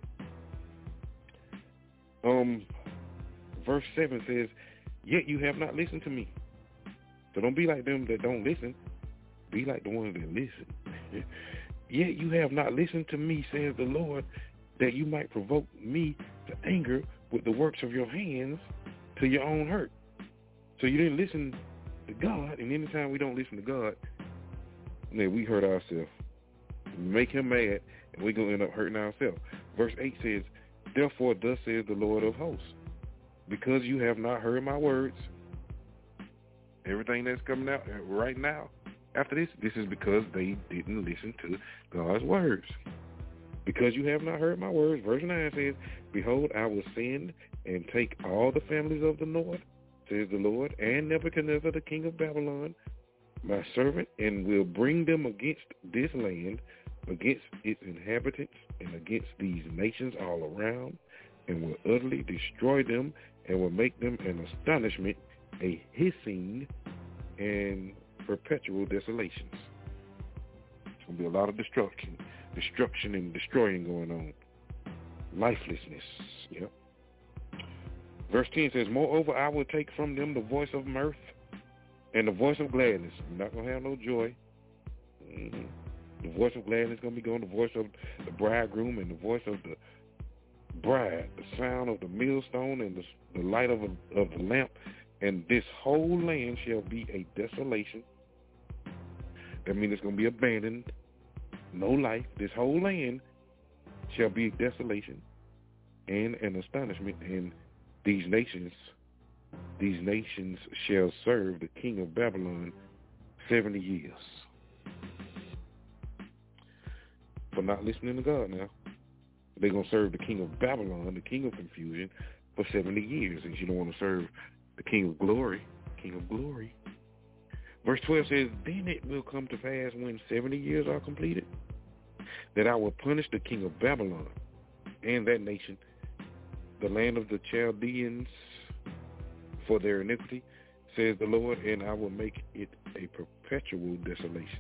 Um, verse seven says, yet you have not listened to me. So don't be like them that don't listen. Be like the ones that listen. Yet you have not listened to me, says the Lord, that you might provoke me to anger with the works of your hands to your own hurt. So you didn't listen to God, and anytime we don't listen to God, man, we hurt ourselves. We make him mad, and we're going to end up hurting ourselves. Verse eight says, therefore thus says the Lord of hosts, because you have not heard my words, everything that's coming out right now after this, this is because they didn't listen to God's words. Because you have not heard my words, verse nine says, behold, I will send and take all the families of the north, says the Lord, and Nebuchadnezzar, the king of Babylon, my servant, and will bring them against this land, against its inhabitants, and against these nations all around, and will utterly destroy them, and will make them an astonishment, a hissing, and perpetual desolations. It's going to be a lot of destruction, destruction and destroying going on. Lifelessness, yep. Verse ten says, moreover, I will take from them the voice of mirth and the voice of gladness. You're not going to have no joy. Mm-hmm. The voice of gladness is going to be gone. The voice of the bridegroom and the voice of the bride. The sound of the millstone and the, the light of, a, of the lamp. And this whole land shall be a desolation. That means it's going to be abandoned. No life. This whole land shall be a desolation and an astonishment. And these nations, these nations shall serve the king of Babylon seventy years. For not listening to God now. They're going to serve the king of Babylon, the king of confusion, for seventy years. And you don't want to serve the king of glory, king of glory. Verse twelve says, then it will come to pass when seventy years are completed, that I will punish the king of Babylon and that nation, the land of the Chaldeans, for their iniquity, says the Lord, and I will make it a perpetual desolation.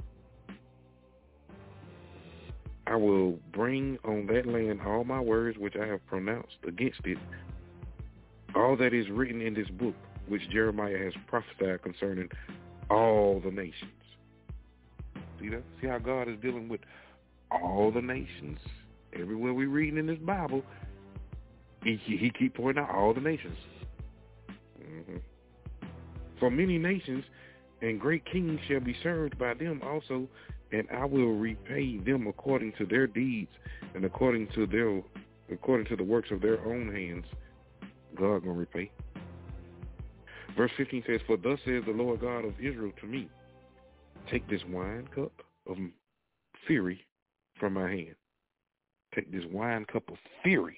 I will bring on that land all my words which I have pronounced against it, all that is written in this book, which Jeremiah has prophesied concerning all the nations. See that? See how God is dealing with all the nations? Everywhere we read in this Bible, he, he keep pointing out all the nations. Mm-hmm. For many nations And great kings shall be served by them also, and I will repay them according to their deeds and according to their according to the works of their own hands. God gonna repay. Verse fifteen says, for thus says the Lord God of Israel to me, take this wine cup of fury from my hand. Take this wine cup of fury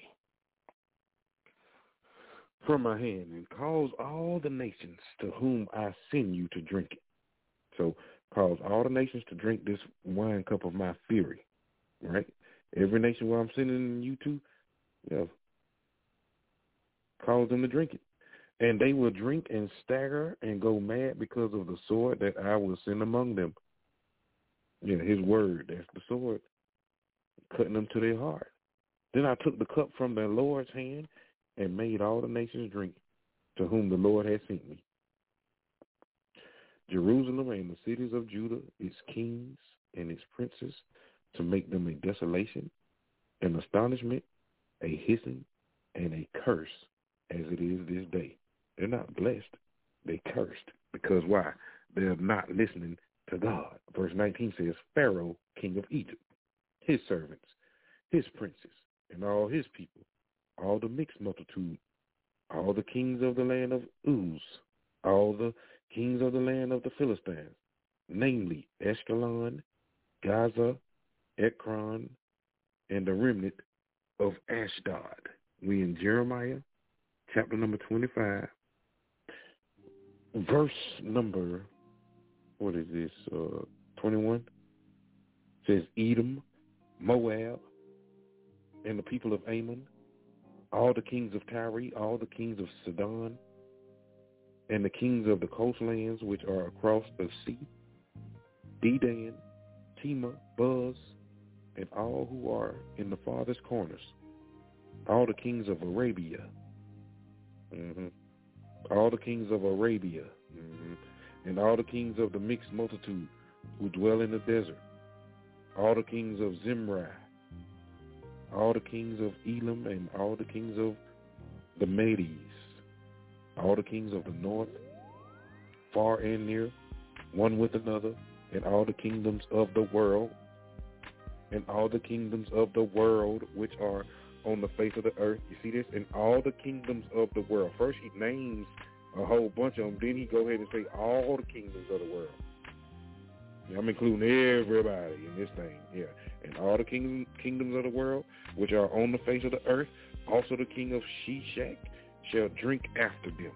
from my hand and cause all the nations to whom I send you to drink it. So cause all the nations to drink this wine cup of my fury, right? Every nation where I'm sending you to, you know, cause them to drink it. And they will drink and stagger and go mad because of the sword that I will send among them. Yeah, his word, that's the sword, cutting them to their heart. Then I took the cup from the Lord's hand and made all the nations drink, to whom the Lord has sent me. Jerusalem and the cities of Judah, its kings and its princes, to make them a desolation, an astonishment, a hissing, and a curse, as it is this day. They're not blessed. They cursed. Because why? They're not listening to God. Verse nineteen says, Pharaoh, king of Egypt, his servants, his princes, and all his people, all the mixed multitude, all the kings of the land of Uz, all the kings of the land of the Philistines, namely Ashkelon, Gaza, Ekron, and the remnant of Ashdod. We in Jeremiah, chapter number twenty-five, verse number, what is this, uh, twenty-one? Says Edom, Moab, and the people of Ammon, all the kings of Tyre, all the kings of Sidon, and the kings of the coastlands which are across the sea, Dedan, Tema, Buz, and all who are in the farthest corners, all the kings of Arabia, mm-hmm. all the kings of Arabia, mm-hmm. and all the kings of the mixed multitude who dwell in the desert, all the kings of Zimri, all the kings of Elam, and all the kings of the Medes, all the kings of the north, far and near, one with another, and all the kingdoms of the world, and all the kingdoms of the world which are on the face of the earth. You see this? And all the kingdoms of the world. First he names a whole bunch of them, then he go ahead and say all the kingdoms of the world. Yeah, I'm including everybody in this thing. Yeah. And all the king, kingdoms of the world which are on the face of the earth, also the king of Sheshach shall drink after them.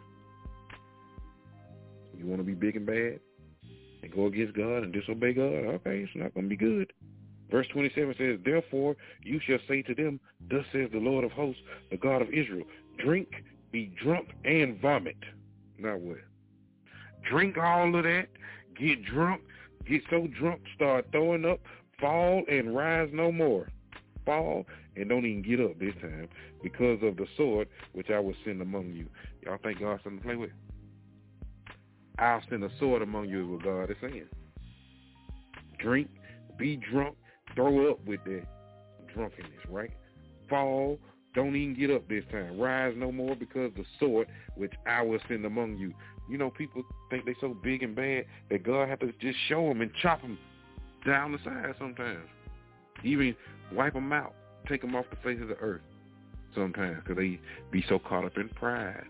You want to be big and bad and go against God and disobey God? Okay, it's not going to be good. Verse twenty-seven says, therefore you shall say to them, thus says the Lord of hosts, the God of Israel, drink, be drunk, and vomit. Now what? Drink all of that, get drunk, get so drunk, start throwing up, fall and rise no more. Fall and don't even get up this time because of the sword which I will send among you. Y'all think God's something to play with? I'll send a sword among you is what God is saying. Drink, be drunk, throw up with that drunkenness, right? Fall, don't even get up this time. Rise no more because the sword which I will send among you. You know, people think they so big and bad that God has to just show them and chop them down the side sometimes. Even wipe them out, take them off the face of the earth sometimes because they be so caught up in pride,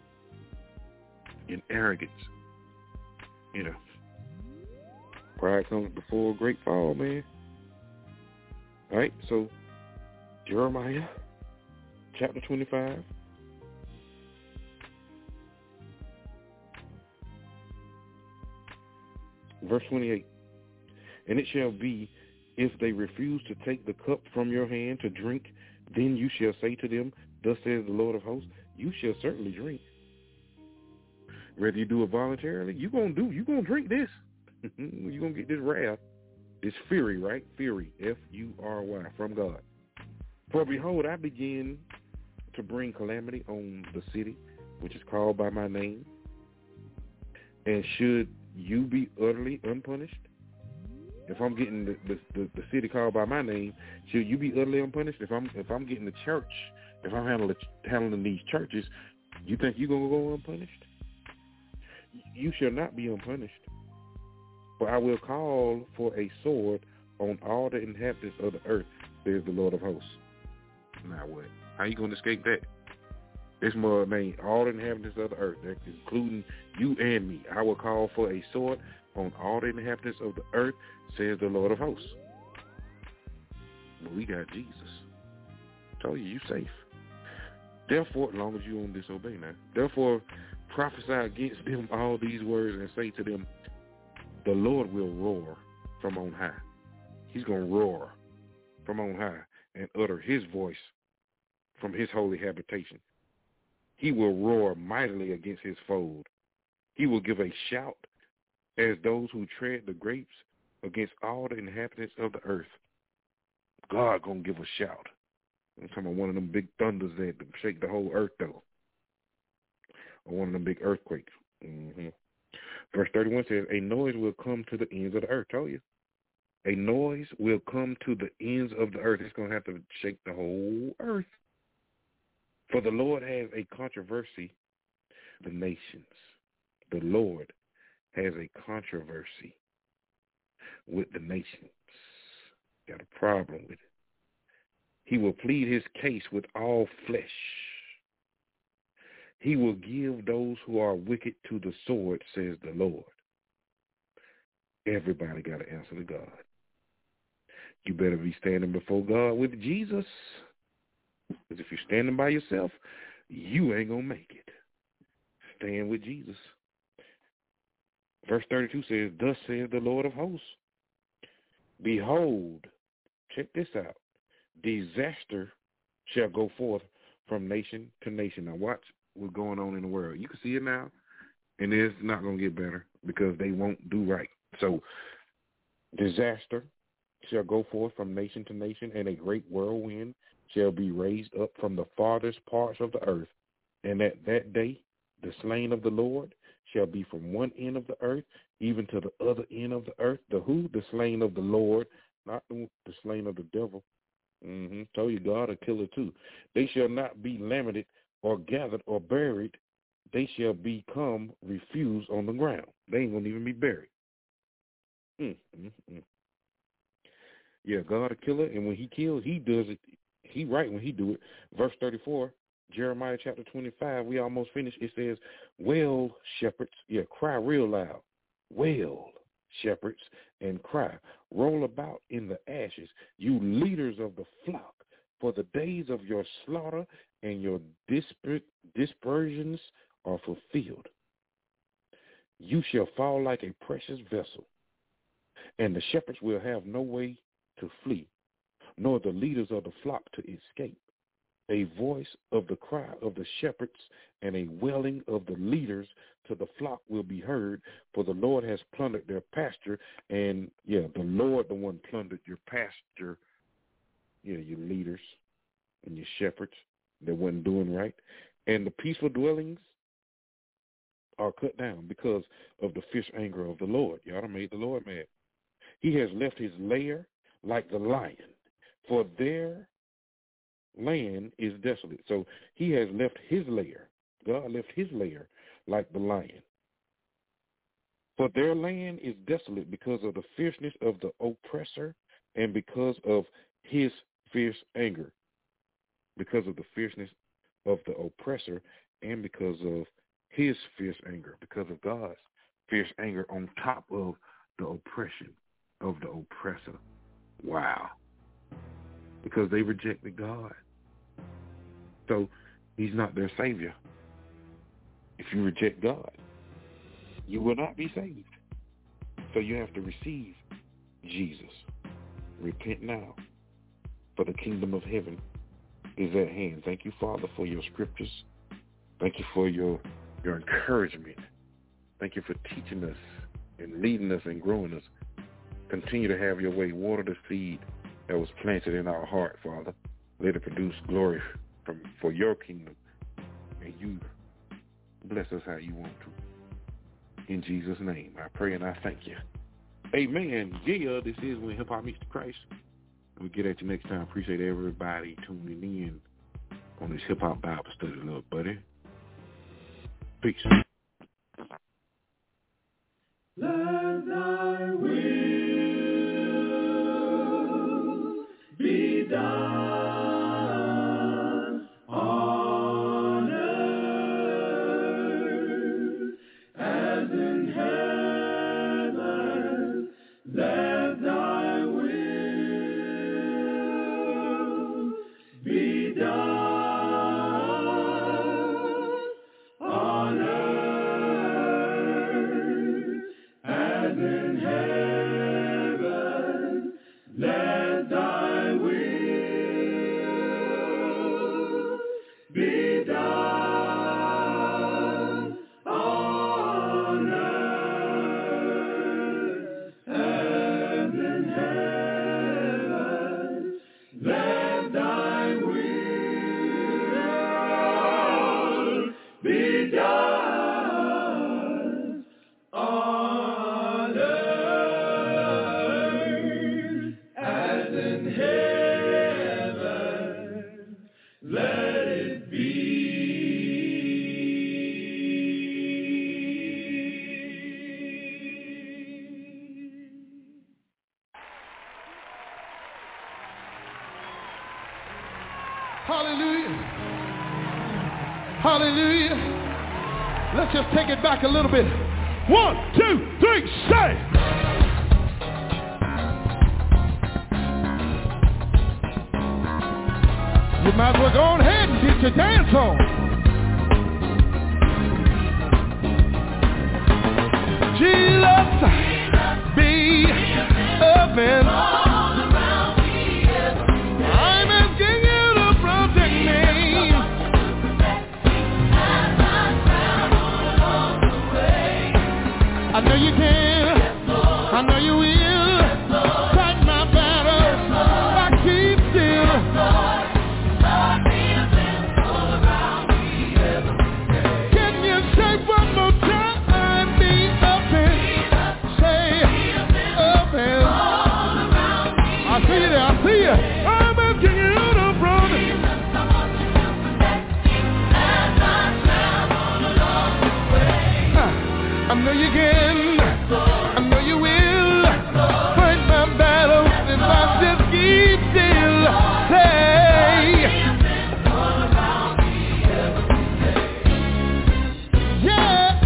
in arrogance. You know, pride comes before a great fall, man. All right, so Jeremiah chapter twenty-five. Verse twenty-eight. And it shall be, if they refuse to take the cup from your hand to drink, then you shall say to them, thus says the Lord of hosts, you shall certainly drink. Whether you do it voluntarily, you're going to do, you're going to drink this. You're going to get this wrath, this fury, right? Fury, F U R Y, from God. For behold, I begin to bring calamity on the city, which is called by my name. And should you be utterly unpunished? If I'm getting the, the, the, the city called by my name, should you be utterly unpunished? If I'm if I'm getting the church, if I'm handling handling these churches, you think you're gonna go unpunished? You shall not be unpunished. For I will call for a sword on all the inhabitants of the earth, says the Lord of hosts. Now what? How you going to escape that? This more name all the inhabitants of the earth, including you and me. I will call for a sword on all the inhabitants of the earth, says the Lord of hosts. But we got Jesus. Told you, you safe. Therefore, as long as you don't disobey now, therefore prophesy against them all these words and say to them, the Lord will roar from on high. He's going to roar from on high and utter his voice from his holy habitation. He will roar mightily against his foe. He will give a shout as those who tread the grapes against all the inhabitants of the earth. God going to give a shout. I'm talking about one of them big thunders that shake the whole earth, though. Or one of them big earthquakes. Mm-hmm. Verse thirty-one says, a noise will come to the ends of the earth. Told you. A noise will come to the ends of the earth. It's going to have to shake the whole earth. For the Lord has a controversy, the nations. The Lord has a controversy with the nations. Got a problem with it. He will plead his case with all flesh. He will give those who are wicked to the sword, says the Lord. Everybody got to answer to God. You better be standing before God with Jesus. Because if you're standing by yourself, you ain't going to make it. Stand with Jesus. Verse thirty-two says, thus says the Lord of hosts, behold, check this out, disaster shall go forth from nation to nation. Now watch what's going on in the world. You can see it now, and it's not going to get better because they won't do right. So disaster shall go forth from nation to nation, and a great whirlwind shall be raised up from the farthest parts of the earth. And at that day, the slain of the Lord shall be from one end of the earth, even to the other end of the earth. The who? The slain of the Lord, not the, the slain of the devil. Mm-hmm. Told you, God a killer too. They shall not be lamented or gathered or buried. They shall become refused on the ground. They ain't going to even be buried. Mm-hmm. Yeah, God a killer, and when he kills, he does it. He right when he do it. Verse thirty-four, Jeremiah chapter twenty-five, we almost finished. It says, wail, shepherds. Yeah, cry real loud. Wail, shepherds, and cry. Roll about in the ashes, you leaders of the flock, for the days of your slaughter and your disper- dispersions are fulfilled. You shall fall like a precious vessel, and the shepherds will have no way to flee, nor the leaders of the flock to escape. A voice of the cry of the shepherds and a wailing of the leaders to the flock will be heard, for the Lord has plundered their pasture. And, yeah, the Lord, the one plundered your pasture, yeah, your leaders and your shepherds that wasn't doing right. And the peaceful dwellings are cut down because of the fierce anger of the Lord. Y'all done made the Lord mad. He has left his lair like the lion, for their land is desolate. So he has left his lair. God left his lair like the lion. For their land is desolate because of the fierceness of the oppressor and because of his fierce anger. Because of the fierceness of the oppressor and because of his fierce anger. Because of God's fierce anger on top of the oppression of the oppressor. Wow. Because they rejected God. So he's not their savior. If you reject God, you will not be saved. So you have to receive Jesus. Repent now, for the kingdom of heaven is at hand. Thank you, Father, for your scriptures. Thank you for your, your encouragement. Thank you for teaching us and leading us and growing us. Continue to have your way. Water the seed that was planted in our heart, Father. Let it produce glory from for your kingdom. And you bless us how you want to. In Jesus' name, I pray and I thank you. Amen. Yeah, this is When Hip Hop Meets the Christ. We'll get at you next time. Appreciate everybody tuning in on this Hip Hop Bible study, little buddy. Peace. Let thy will be done on earth as in heaven. Let thy will be done on earth as in heaven. Let thy will be done on earth as in heaven. Let thy will be done on earth as in heaven. Let it be. Hallelujah. Hallelujah. Let's just take it back a little bit. One, two, three, say. You might as well go on ahead and get your dance on. Jesus, be open. I'm asking you to protect me. I know you can. I know you will. Fight my battles. I keep still. Can you say one more time? Be open. Say open. I see you there. I see you. I'm asking you to protect. I know you can. I know you will. Fight my battles if I just keep still. Say, yeah.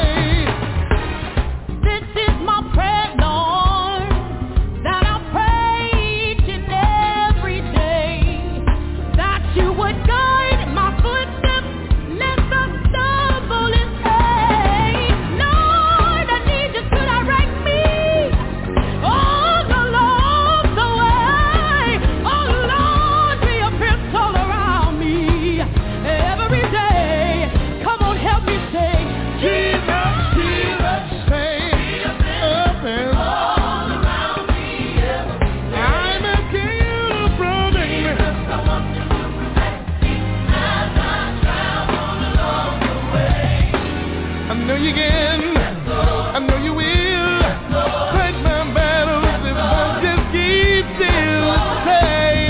This is my prayer, Lord, that I pray each and every day, that you would guide my footsteps, let the stumble and say, Lord, I need you to direct me all along the way. Oh Lord, be a fence all around me every day. Come on, help me say, Jesus, Jesus, say open. I'm asking you to protect me. I know you can. I know you will. Fight my battles if I just keep still. Say,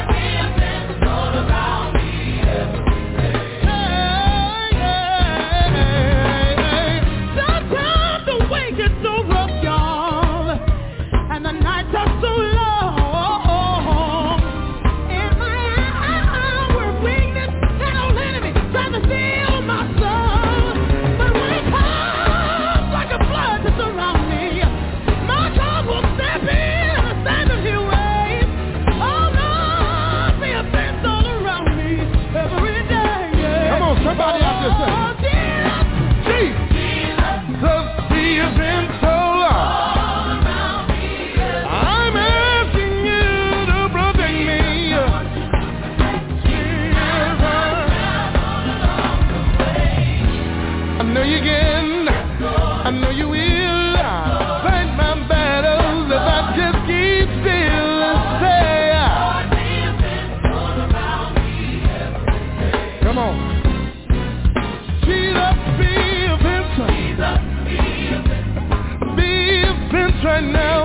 sometimes the way gets so rough, y'all, and the nights are so long. In my hour of weakness, that old enemy trying to steal my soul. But when it comes like a flood to surround me, my God will step in and stand in His ways. Oh Lord, be a fence all around me every day. Yeah. come on, somebody out there say, Oh, Jesus. Jesus, be a fence all around. I'm asking you to protect me. Jesus, I know you can. I know you will. Fight my battles if I just keep still. Say, come on. Jesus, be a fence. Be a fence right now.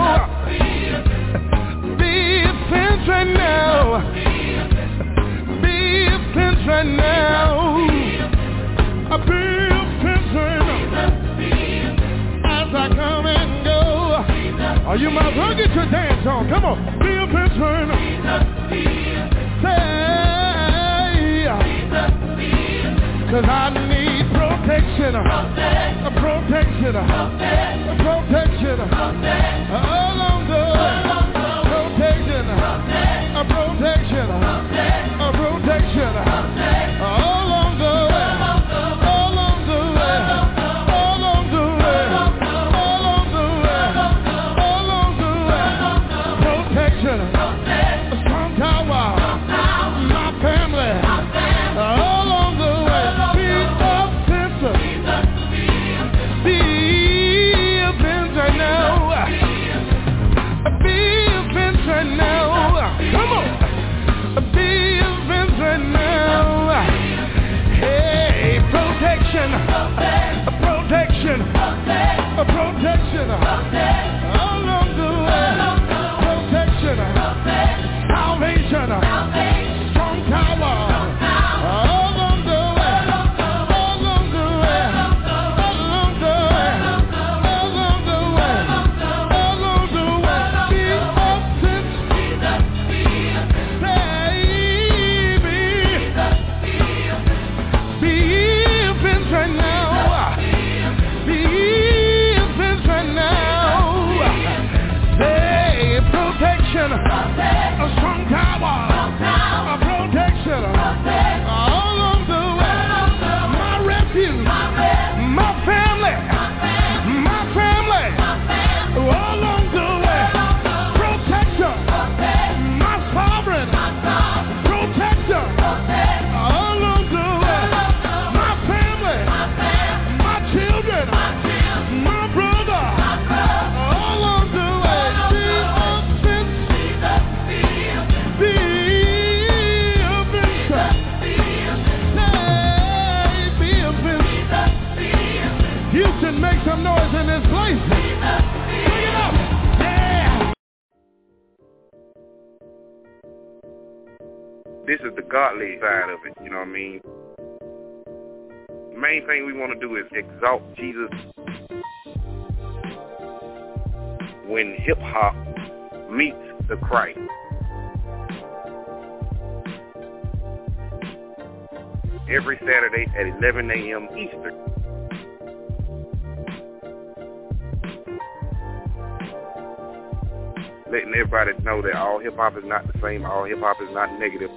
Be a fence right now. Be a fence right now. I be a fence right now. As I come in. Are you my brother? Get your dance on. Come on. Be a veteran. Say, cause I need protection. A protection. A protection. Along the way. Protection. A protection. A protection. Along the way. Along the way. Along the way. Along the way. Along the way. Protection. A strong tower. My family. Along the way. Be of center. Be of fence right now. Be of fence right now. Come on. Be of fence right now. Hey, protection. A protection. A protection. Along the way. Protection. Salvation. Strong tower. Along the way. Along the way. Along the way. Along the way. Along the way. Be of sense. Be of fence right now. Be of fence right now. Hey, protection. A strong tower. A protection. Along the way. My refuge. My family. My family. Along the way. Protector. My sovereign. Protector. Along the way. My family. My children. My brother. Along the way. Be of fence. Be of fence. Hey, be of fence. Houston, make some noise in this place. Bring it up. Yeah. This is the godly side of it, you know what I mean? The main thing we want to do is exalt Jesus when hip-hop meets the Christ. Every Saturday at eleven a.m. Eastern. Letting everybody know that all hip-hop is not the same, all hip-hop is not negative.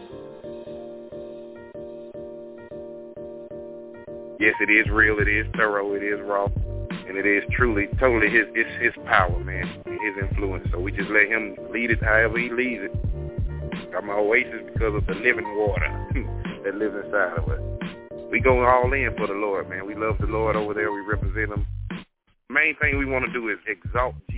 Yes, it is real, it is thorough, it is raw, and it is truly, totally his, it's his power, man, his influence. So we just let him lead it however he leads it. I'm an oasis because of the living water that lives inside of us. We go all in for the Lord, man. We love the Lord over there. We represent him. Main thing we want to do is exalt